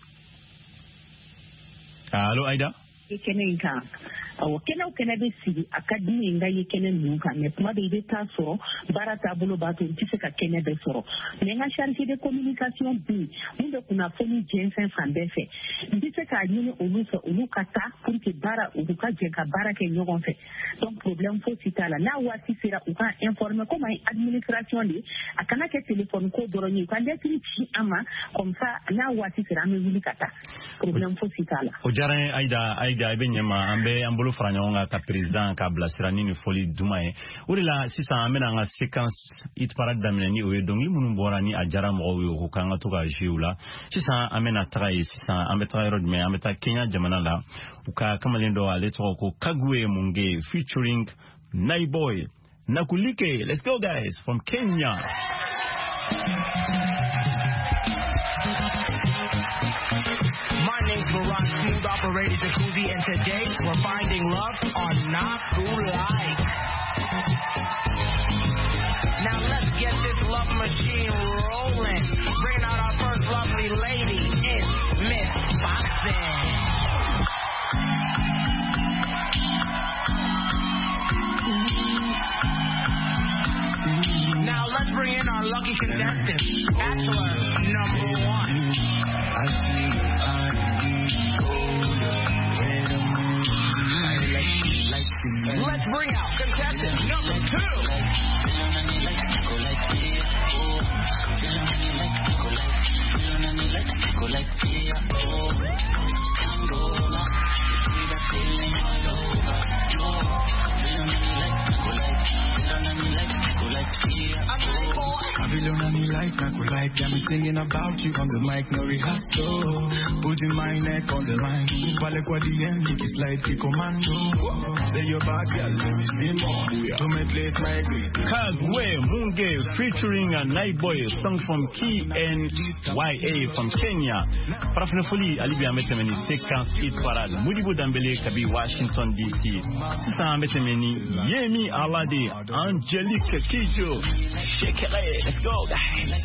Speaker 4: Allô Aïda.
Speaker 5: Kɛnɛ in kan awɔ kɛnɛw kɛnɛ bɛ sigi a ka di ne ye n ka ye kɛnɛ ninnu kan mais tuma bɛɛ i bɛ taa sɔrɔ baara taabolo b'a to n tɛ se ka kɛnɛ bɛɛ sɔrɔ mais n ka chargé de communication bɛ yen mun bɛ kunnafoni jɛnsɛn fan bɛɛ fɛ n tɛ se k'a ɲini olu fɛ olu ka taa pour que baara u ka jɛ ka baara kɛ ɲɔgɔn fɛ donc problème fosi t'a la n'a waati sera u ka informer comme administration de a kana kɛ téléphone ko dɔrɔn ye u ka lettre ci an ma comme ça n'a waati sera an bɛ wuli ka taa problème fosi t'a la.
Speaker 4: O diyara n ye Aïda i bɛ ɲɛma an bɛ bolo fara ɲɔgɔn kan ka président ka bilasira ni foli duman ye o de la sisan an bɛna an ka séquence hit parade daminɛ ni o ye dɔnkili minnu bɔra ni a diyara mɔgɔw ye ko k'an ka to ka jouer u la sisan an bɛna taga ye sisan an bɛ taga yɔrɔ jumɛn an bɛ taa Kenya jamana la u ka kamalen dɔ ale tɔgɔ ko Kagwe Munge featuring Naiboy Nakulike. Let's go guys from Kenya.
Speaker 8: Baran, smooth operator Jacuzzi, and today we're finding love on Nakulai. Now let's get this love machine rolling. Bring out our first lovely lady, it's Miss Foxin. Now let's bring in our lucky contestant, Bachelor number 1. Let's bring out contestant number
Speaker 9: 2. Got me singing about you on the mic, no rehearsal. Putting my neck on the line. Vale kwa DM, Nicky slide, ki commando. Say your back, girl, let me see more. To my place, my green.
Speaker 4: Kagwe Munge featuring a Naiboy, song from KNYA from Kenya. Parafina Foli, Alibia Metemeni, séquence hit parade. Modibo Dambele, Kabi, Washington DC. Sisa Metemeni, Yemi Alade, Angelique Kijo. Shake it, let's go, guys.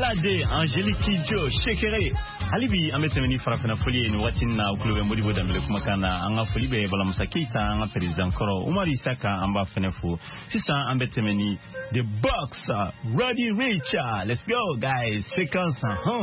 Speaker 4: Alade Angélique Kidjo Shekere Alibi ametemeni farafina folie ni watina ukulube modibo dambele kumakana anga folibe bala musakita anga president koro Umar Isaka amba fenefu sisa ambetemeni the box Roddy Rich. Let's go guys, sequence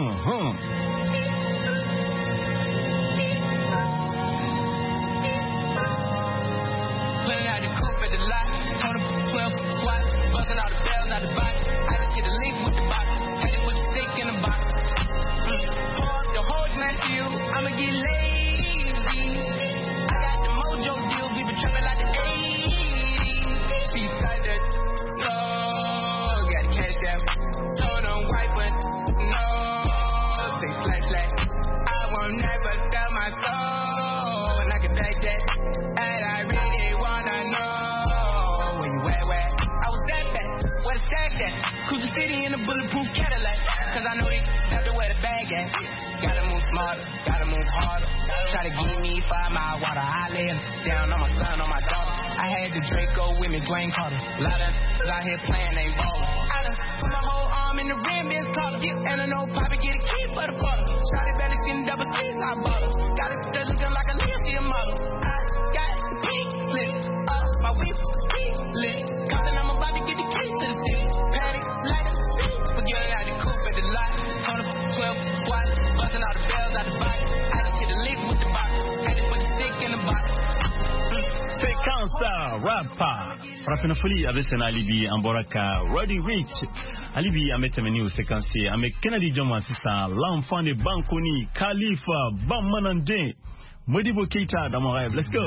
Speaker 8: Pulling out the coupe at the lot, told him 12 SWAT, busting all the bells out the box. I just get a link with the box, had it with the stick in the box. Pour up the whole night to you, I'ma get lazy. I got the mojo deal, we been trapping like the 80s. She said that, no, got the cash out, told them white, but no, say slash slash. I won't never sell my soul, and I can take that, and I really wanna know where you at. I was that bad, where the stack at? Cruise the city in a bulletproof Cadillac, cause I know they have to wear the bag at. Gotta move smarter, gotta move harder. Try to give me 5 mile water, I lay down on my son, on my daughter. I had the Draco with me, Dwayne Carter. A lot of out here playing, ain't ballin'. I done put my whole arm in the rim, it's taller. And I know Poppy get a key for the butter. Shotty belly seen double C's, I bought her. Got it looking like a Lindsay model. I got the pink slip up my whip, pink lit. Compton, I'm about to get the key to the city. Paddock, like a seat. Forgetting out the coupe at the lot. Told him 12 SWAT, busting all the bells out the box. I just hit a lick with the box. Had to put the stick in the box.
Speaker 4: Séquence rapa Farafina folie avec un alibi Amboraka Roddy Rich alibi ametemeni au séquencier avec Kennedy Joma sisa l'enfant de Bankoni Khalifa Bamanande Modibo Keita dans mon rêve. Let's go.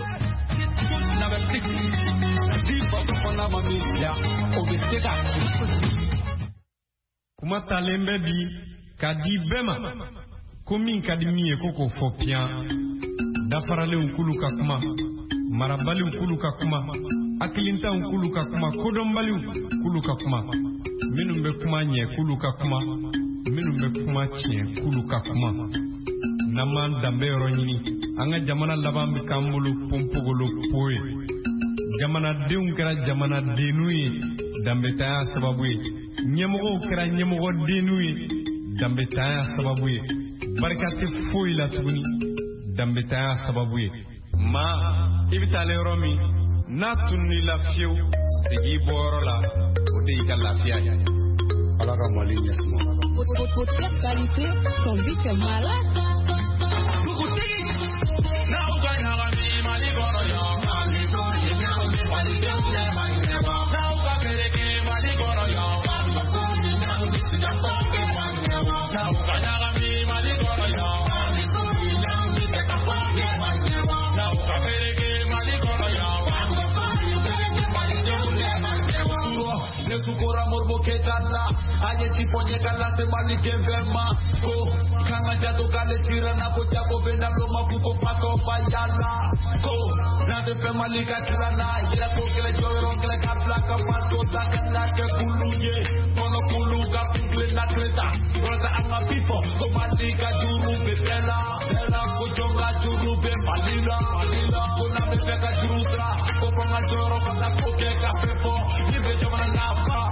Speaker 10: Kuma talembe bi kadi bema komin kadi miye koko fopia dafarale unkuluka kuma marabali unkuluka kuma akilinta unkuluka kuma kodombali unkuluka kuma minumbe kuma nye kuluka kuma minumbe kuma chie kuluka kuma naman dambe yoronyini anga jamana labambi kambulu pompogolo poe jamana deun kera jamana denui dambe taya sababuye nyemogo kera nyemogo denui dambe taya sababuye barkati foi la tuguni dambe taya sababuye ma ibitale romi natunni la fiu sigi borola ode ka lafia ya ala ka mali nyasmo
Speaker 11: votre qualité ton but est malade
Speaker 8: now gonna have me mali goro yo mali goro yo mali goro yo now gonna ke mali goro yo now gonna have me mali goro yo Sukura morbo ketala aye chiponye kala se mali kemvema ko kanga jato kale tira na ko jako bena loma kuko pato bayala ko na de fe mali ka tirana ira ko kele joro kele ka plaka pato takana ke kuluye kono kulu ka pingle na treta brother anga people ko mali ka juru betela bela ko jonga juru be malila ko na me fe ka jurutra ko panga joro ka ko ke ka pepo ni be jomana na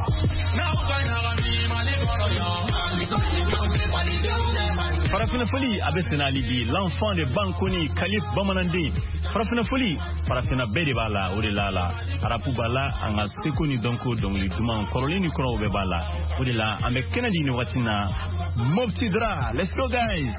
Speaker 4: Farafina folie abesena alibi l'enfant de Bankoni Khalif Bamanande Farafina folie Farafina bede bala odela arapu bala anga sekoni donko dongli duma korolini koro be bala odela ame Kennedy ni watina Mopti Dra. Let's go guys.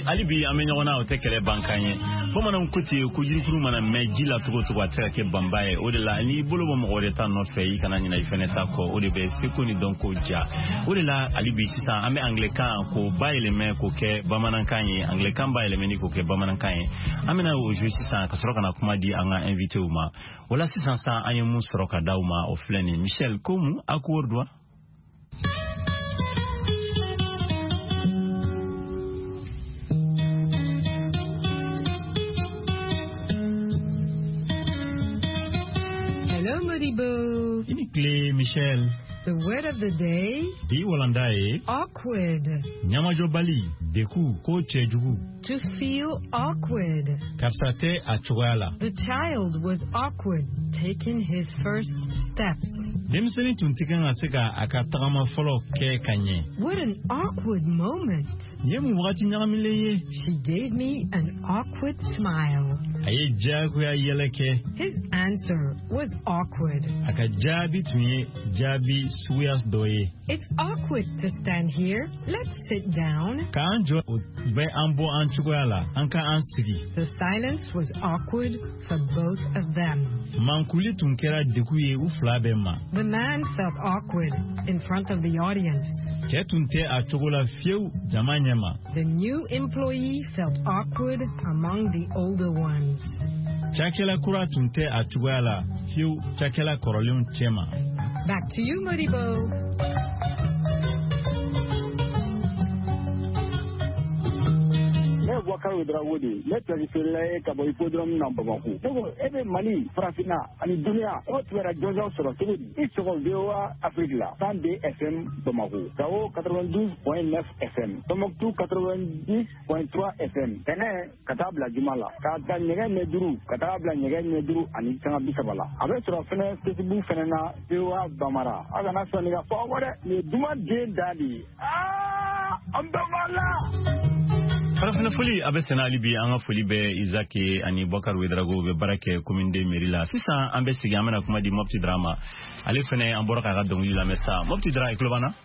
Speaker 4: alibi amenyona o tekele bankanye bamanan kuti ku jirikuru mana meji la tugo tugo ataka ke bambaye o de la ni bolo bo mo ta no fe kana ni na ifeneta ko o de be sekoni donc o ja o de la alibi sisan ame anglican ko baile me ko ke bamanan kanye anglican baile me ni ko ke bamanan kanye amena o je sisan ka soroka na kuma di anga invité uma wala sisan sa ayemu soroka dauma o fleni Michel Komu akordwa.
Speaker 12: Hello, Modibo.
Speaker 4: Inikle, Michel.
Speaker 12: The word of the day?
Speaker 4: Di Walandae.
Speaker 12: Awkward.
Speaker 4: Nyamajo Bali. Deku. Ko Chejugu.
Speaker 12: To feel awkward.
Speaker 4: Karsate Achwala.
Speaker 12: The child was awkward, taking his first steps.
Speaker 4: Demseni tuntikan aseka akatagama folo ke kanye.
Speaker 12: What an awkward moment.
Speaker 4: Yemu wati nyagamileye.
Speaker 12: She gave me an awkward smile.
Speaker 4: Aye jagu ya yeleke.
Speaker 12: His answer was awkward.
Speaker 4: Akajabi tunye jabi suya doye.
Speaker 12: It's awkward to stand here. Let's sit down.
Speaker 4: Kanjo be ambo anchugala anka ansigi.
Speaker 12: The silence was awkward for both of them.
Speaker 4: Mankuli tunkera dekuye uflabema.
Speaker 12: The man felt awkward in front of the audience.
Speaker 4: Ketunte achogola fiu jamanyema.
Speaker 12: The new employee felt awkward among the older ones.
Speaker 4: Chakela kura tunte achugala fiu chakela korolion chema.
Speaker 12: Back to you, Modibo.
Speaker 6: Wakar with Rawudi, let us say Cabo Podrum number one. Every money, Frafina, and Dunia, what were a Joseph Sorosudi, each of Dewa Africa, Sunday FM, Bamako, Kao 92.9 FM, Tomok 90.3 FM, Tene, Katabla Jumala, Kata Nyegan Nedru, Katabla Nyegan Nedru, and Itana Bisabala. Avestra Fene, Facebook Fenena, Dewa Bamara, Agana Sonia forward, Duma Jane Daddy. Ah, Ambamala!
Speaker 4: Farafina foli abesena alibi anga foli be Izaki ani Bakar Wedrago be barake kominde merila sisa ambe sigi amena kuma di Mopti Drama ale fene ambora ka dongli la messa Mopti Dra eklobana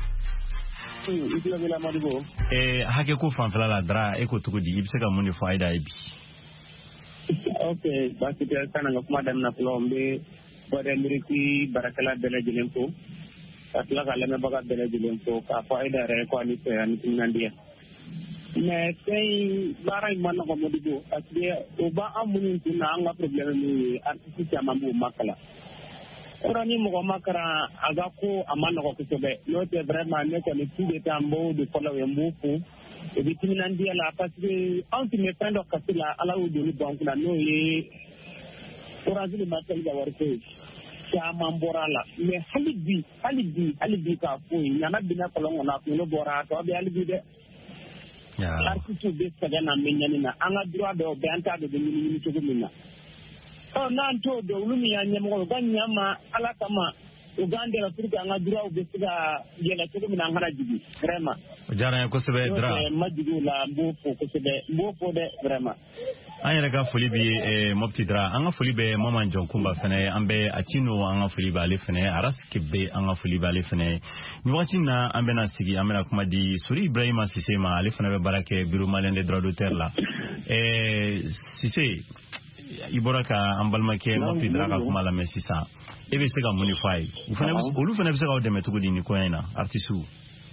Speaker 4: hake ko fanfala la dra eko tukudi ibseka mundi faida ibi
Speaker 13: okay basi pia sana ngakuma dan na plombe bada miriki barakala bele jilempo atla kala me baga bele jilempo ka faida re ko ani pe ani tinandia mais kay baray man ko Modibo parce que o ba amunin tuna anga problème ni artiste amambu makala orani mo makara aga ko amana ko kebe no te vraiment ne ko ni tude tambo de kola wembufu e bitimina ndia la parce que anti me prendo kasila ala u de banque la no ye orazi matel ga warke chama mborala mais halibi ka fu nyana bina kolongo na ko no bora to be halibi de artiste be sagana menyani na anga droit de benta de minimum to gumina o nan to do lumi ya nyamo ganyama ala kama Uganda la Afrika anga droit be siga yela to gumina ngara jibi vraiment
Speaker 4: jara ko sebe dra
Speaker 13: majidu la mbofo ko sebe mbofo de vraiment
Speaker 4: anya ga foli bi Mopti Dra anga foli be Maman John Kumba fene ambe atino anga foli ba le fene aras kibbe anga foli ba le fene ni watina ambe na sigi amena kuma di Suri Ibrahima Sisema ale fene be barake bureau malien des droits d'auteur la Sise iboraka ambalma ke Mopti Dra ka kuma la mesisa ebe sega muni fai ulu fene be sega o de metugudi ni ko ina artisu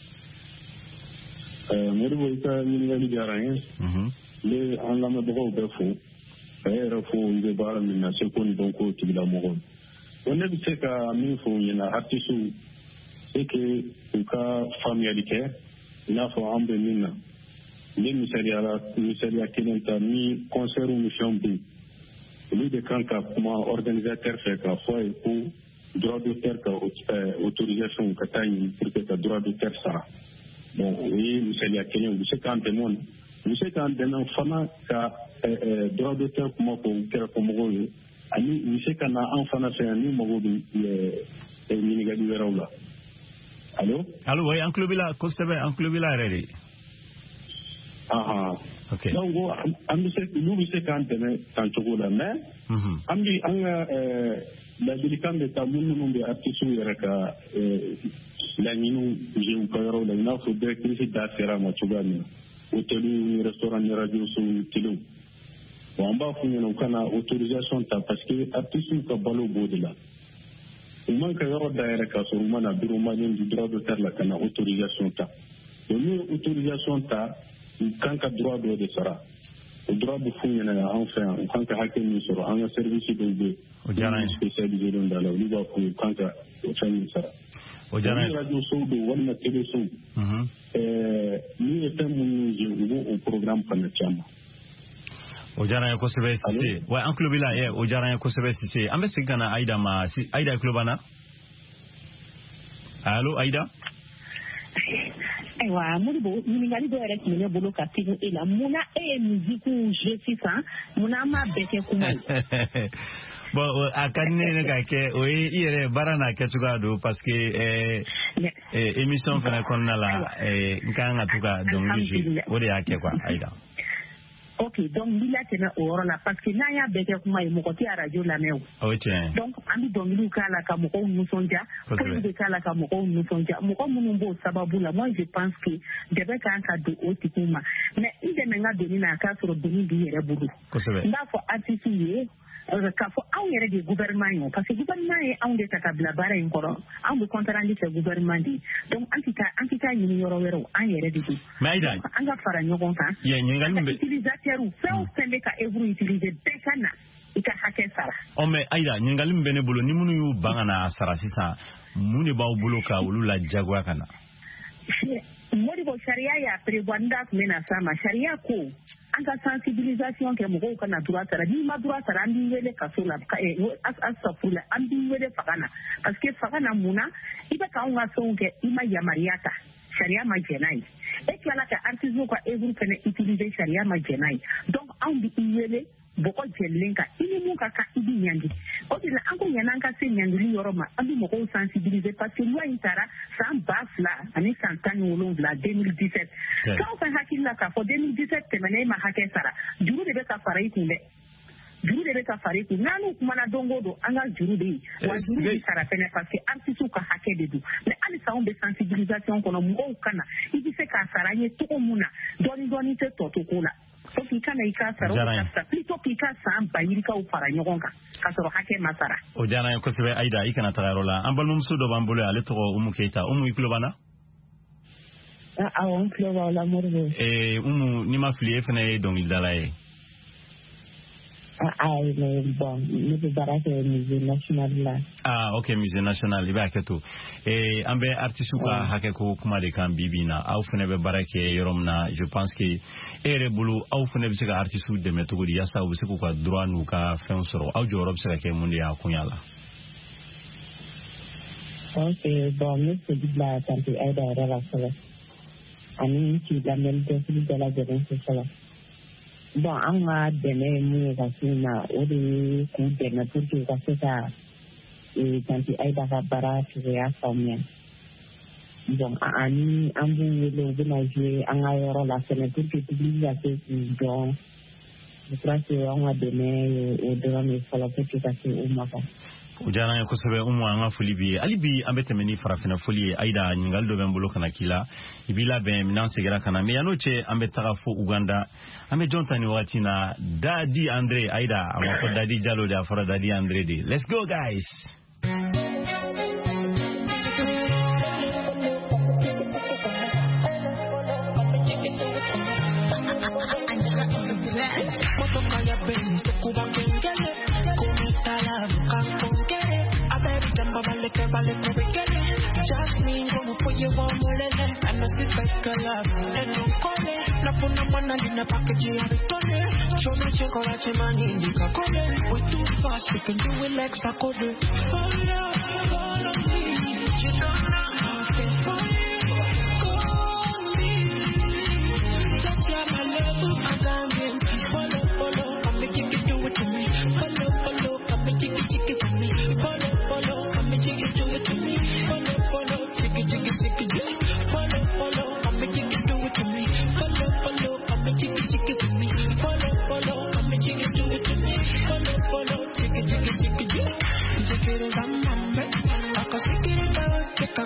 Speaker 7: Modibo ita ni ngali jaranye le an lamɛn bagaw bɛɛ fo ka yɛrɛ fo i bɛ baara min na se ko ni dɔn ko tigila mɔgɔ o ne bɛ se ka min fɔ ɲɛna artisiw c'est que u ka faamuyali kɛ i n'a fɔ an bɛ min na ne misaliya kelen ta ni concert ni fɛnw bɛ yen olu de kan ka kuma organisateur fɛ k'a fɔ a ye ko droit d'auteur ka autorisation ka taa ɲini pour que ka droit d'auteur sara bon o ye misaliya kelen u bɛ se k'an dɛmɛ o la u bɛ se k'an dɛmɛ fana ka droit d'auteur kuma fɔ u kɛrɛfɛ mɔgɔw ye ani u bɛ se ka na an fana fɛ yan ni mago bɛ ɲininkali wɛrɛw la
Speaker 4: allo oui an tulo b'i la kosɛbɛ an tulo b'i la yɛrɛ de
Speaker 7: ok donc an bɛ se olu bɛ se k'an dɛmɛ tan cogo la mais an bɛ an ka ladilikan bɛ taa minnu bɛ artisiw yɛrɛ ka laɲiniw u ka yɔrɔw la i n'a fɔ bɛɛ kirisi da sera a ma cogoya min na hôtel ni restaurant ni radio su télé bon ba fu ñu kana autorisation ta parce que artiste ka balo bodila man ka yoro daire ka so mana bureau manien du droit d'auteur la kana autorisation ta ni autorisation ta kan ka droit de sara o droit de fu ñu na enfin kan ka hakki soro en service de
Speaker 4: o jara
Speaker 7: spécialisé dans la liga ko kan ka famille sara o jara radio so do wala télé so ni etam mun je au programme kana chama
Speaker 4: o jara ko sebe sisi wa an klubila o jara ko sebe sisi ambe sigana aida ma si aida klubana allo aida
Speaker 5: aywa muribo ningali do rek mine bolo ka tigo ila muna musique je suis ça muna ma beke kuma
Speaker 4: bon akanne ka ke o ire barana ke tuga do parce que émission fana konna la nkanga tuga donc o de yake quoi aida.
Speaker 5: Ok, donc lila tena oro la parce que naya beke kuma yi moko ti radio la meu. Donc ami dongilu kala ka moko musonja, ko de kala ka moko musonja. Moko munumbo sababu la moi je pense que debe ka anka do oti kuma. Mais ide menga doni na ka soro doni bi yere budu. Nda fo artiste ye ka fo aw yere de gouvernement yo parce que gouvernement ye aw de takabla bara en koro aw be contrat ndi se gouvernement di donc antita yini yoro wero an yere de di
Speaker 4: maida
Speaker 5: anga fara nyogon kan
Speaker 4: ye nyingal be
Speaker 5: utilisateur ou fait sembe ka evru utiliser bekana ika hake sara
Speaker 4: o me aida nyingal be ne bolo ni munu yu bangana sara sita muni ba bolo ka ulula jagwa kana
Speaker 5: modi bo sharia ya prebwanda mena sama sharia ko anga sensibilisation ke mo ko kana droit sara ni ma droit sara ndi wele kasola ka asafula andi wele fakana parce que fakana muna iba ka unga sonke ima ya mariata sharia ma jenai et kala ka artisan ko evru kana utiliser sharia ma jenai donc on bi wele boko jelenka ini mu ka ibi nyandi o de la anko yananka se nyandi yoroma abi mo ko sensibiliser parce que loi intara sans bafla ani santani wolonvla 2017 quand on hakilla ka fo 2017 temane ma hake sara juru de be ka fara ikunde juru de be ka fara ikunde nanu kuma na dongo do anga juru de wa juru de sara pene parce que artisu ka hake de du mais ali sa on be sensibilisation kono mo kana ibi se ka sara nye to muna doni te to kula so kika na ika sara o plutôt kika sa bayirika o fara nyogonka kasoro hake masara
Speaker 4: o jana ko sebe aida ikana tagarola ambal mum sudo bambule ale to umu keita umu iklubana
Speaker 5: on kloba la morgo
Speaker 4: umu ni ma flie fene donc il dalaye
Speaker 5: bon le barake musée national là
Speaker 4: ok musée national iba keto ambe artiste ka hake ko kuma de kan bibina aw fene be barake yoromna je pense que ere bulu aw fene be se ka artiste de meto ya sa o se ko ka droit nu ka fen soro aw jorob se ka ke mundi ya kunyala
Speaker 5: ok bon monsieur Dibla tanti aida rela sala ani ci la mel de la jeunesse sala bon an ka dɛmɛ mun ye ka se na o de ye k'u dɛmɛ pour que ka se ka tanti Aida ka baara cogoya faamuya bon ani an b'u wele u bɛna jouer an ka yɔrɔ la fɛnɛ pour que public ka se k'u dɔn je crois que an ka dɛmɛ o dɔrɔn de fɔlɔ pour que ka se o ma quoi
Speaker 4: o jana ko sebe umu anga foli bi ali bi ambe temeni farafina foli aida nyingal do ben bolo kana kila ibila be minan segera kana me yanoche ambe taga fo Uganda ambe jonta ni wati na Daddy Andre aida amako Daddy Jalo da fara Daddy Andre de let's go guys
Speaker 8: Jasmine, como pollo, vamos lele. And I sit back a love. And no call it. La puna mana lina package ya vitone. Show me check on that man in the cacone. We too fast, we can do it like Sakode. Follow me. You don't know how to follow me. Call me. Touch ya my level, cause I'm empty. Follow. I'm making you do it to me. Follow. I'm making you to me. Follow. I'm making you do it to me. Follow, chicky, follow, I'm making you do it to me. Follow, I'm making you to me. Follow, I'm making you do it to me. Follow, chicky, chicky, chicky, chicky, bam, bam, I can stick it out,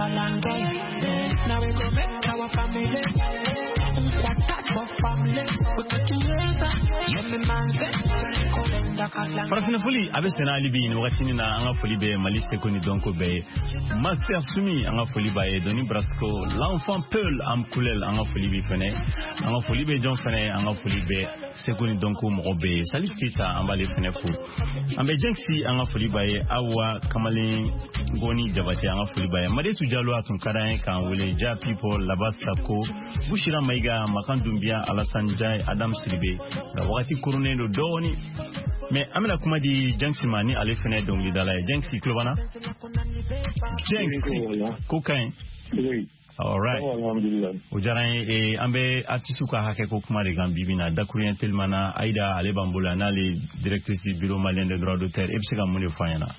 Speaker 8: Now we go make our family. What that for family? We put together. Let me man get.
Speaker 4: Farafina foli abe sena alibi ni wakati ni na anga foli be maliste koni donko be Master Sumi anga foli ba e Doni Brasco l'enfant Peul am kulel anga foli bi fene anga foli be John fene anga foli be sekoni donko mo be salif kita ambale fene fu ambe jenksi anga foli ba e awa kamali goni jabate anga foli ba e madetu jalo atun kadan kan wole ja people labasako bushira maiga makandumbia Alassane Adam Siribe da wakati korone do doni. Mais amena kuma di Jenksi mani ale fene dongi dala Jenksi klobana Jenksi kokain
Speaker 7: oui
Speaker 4: all right
Speaker 7: alhamdulillah
Speaker 4: ujaran ambe atisuka hake ko kuma de gambi bina dakurien telmana Aïda ale bambola na le directrice du bureau malien des droits d'auteur e psika mun fanyana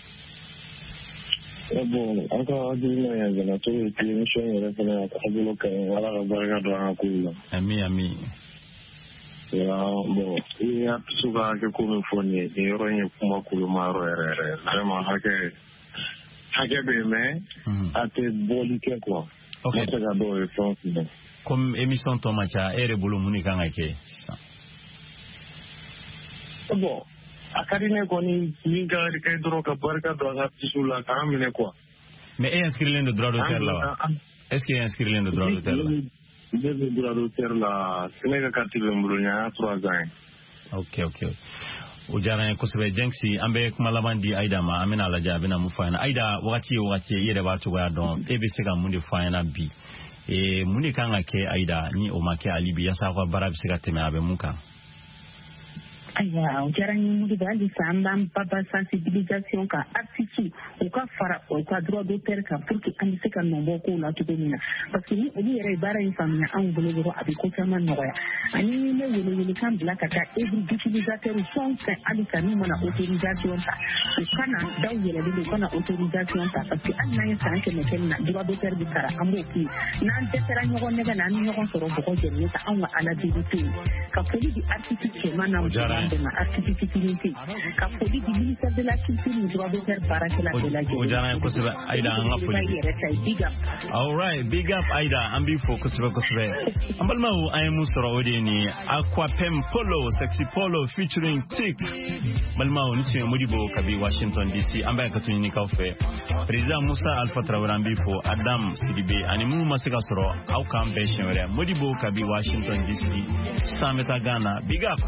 Speaker 7: bon encore adina ya na to émission ya fene ta habulo kan wala baraka do akula
Speaker 4: ami
Speaker 7: ya bon ya suka ke kuma fone e roye kuma kulumaro ere vraiment hake be me ate bolike quoi
Speaker 4: okay
Speaker 7: ça ga do e France
Speaker 4: comme émission to macha ere bulu muni kanga ke
Speaker 7: bon akarine ko ni minga ke doro ka barka do ga tisula kamine quoi
Speaker 4: mais inscrit le droit d'auteur là est-ce qu'il est inscrit le droit d'auteur là
Speaker 7: le droit d'auteur là c'est carte de mbulunya 3 ans
Speaker 4: okay ujara ko sebe Jenksi ambe kuma labandi Aïda ma amena la jabe na mufana Aïda wakati yede ba to ga don ebc ga mundi fana bi muni kanga ke Aïda ni o make alibi ya sa ko barabi siga teme abe muka
Speaker 5: aya ujara ni mundi bali samba papa sensibilisation ka artiste o ka fara o ka droit d'auteur ka pour que an se ka nombo ko la to domina parce que ni oli yere bara in famille an bolo abi ko sama noya ani ne yele kan black ka every utilisateur son ka ali ka ni mana autorisation ta o kana daw yele de kana autorisation ta parce que an na yin san ke ne ken na droit d'auteur bi kara ambo ki nan te tera nyogo ne ga nan nyogo soro ko jeni ta an wa ala dibité ka foli di artiste ke mana de ma artificialité ka foli di ministère de la culture ni droit d'auteur barakela de la
Speaker 4: o jana ko sebe Aïda nga foli all right big up Aïda ambi focus ko sebe ambal ma ay musoro odeni aqua pem polo sexy polo featuring Tick balma on ti modibo kabi Washington DC amba ka tuni ni kawfe président Moussa Alpha Traoré ambi fo Adam Sidibe animu masika soro au kambe shenwere modibo kabi Washington DC sameta Ghana big up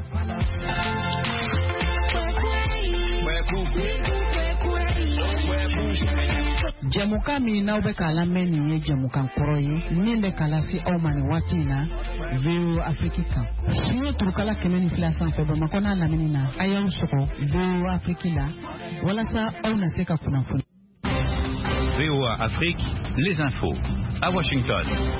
Speaker 1: Jamuka mi na ube kala meni ye jamuka koroye ninde kala si au mani watina veo Afrika siyo turukala keneni filasan febe makona la menina aya usoko veo Afrika wala sa au naseka kuna funa
Speaker 14: VOA Afrique, les infos à Washington.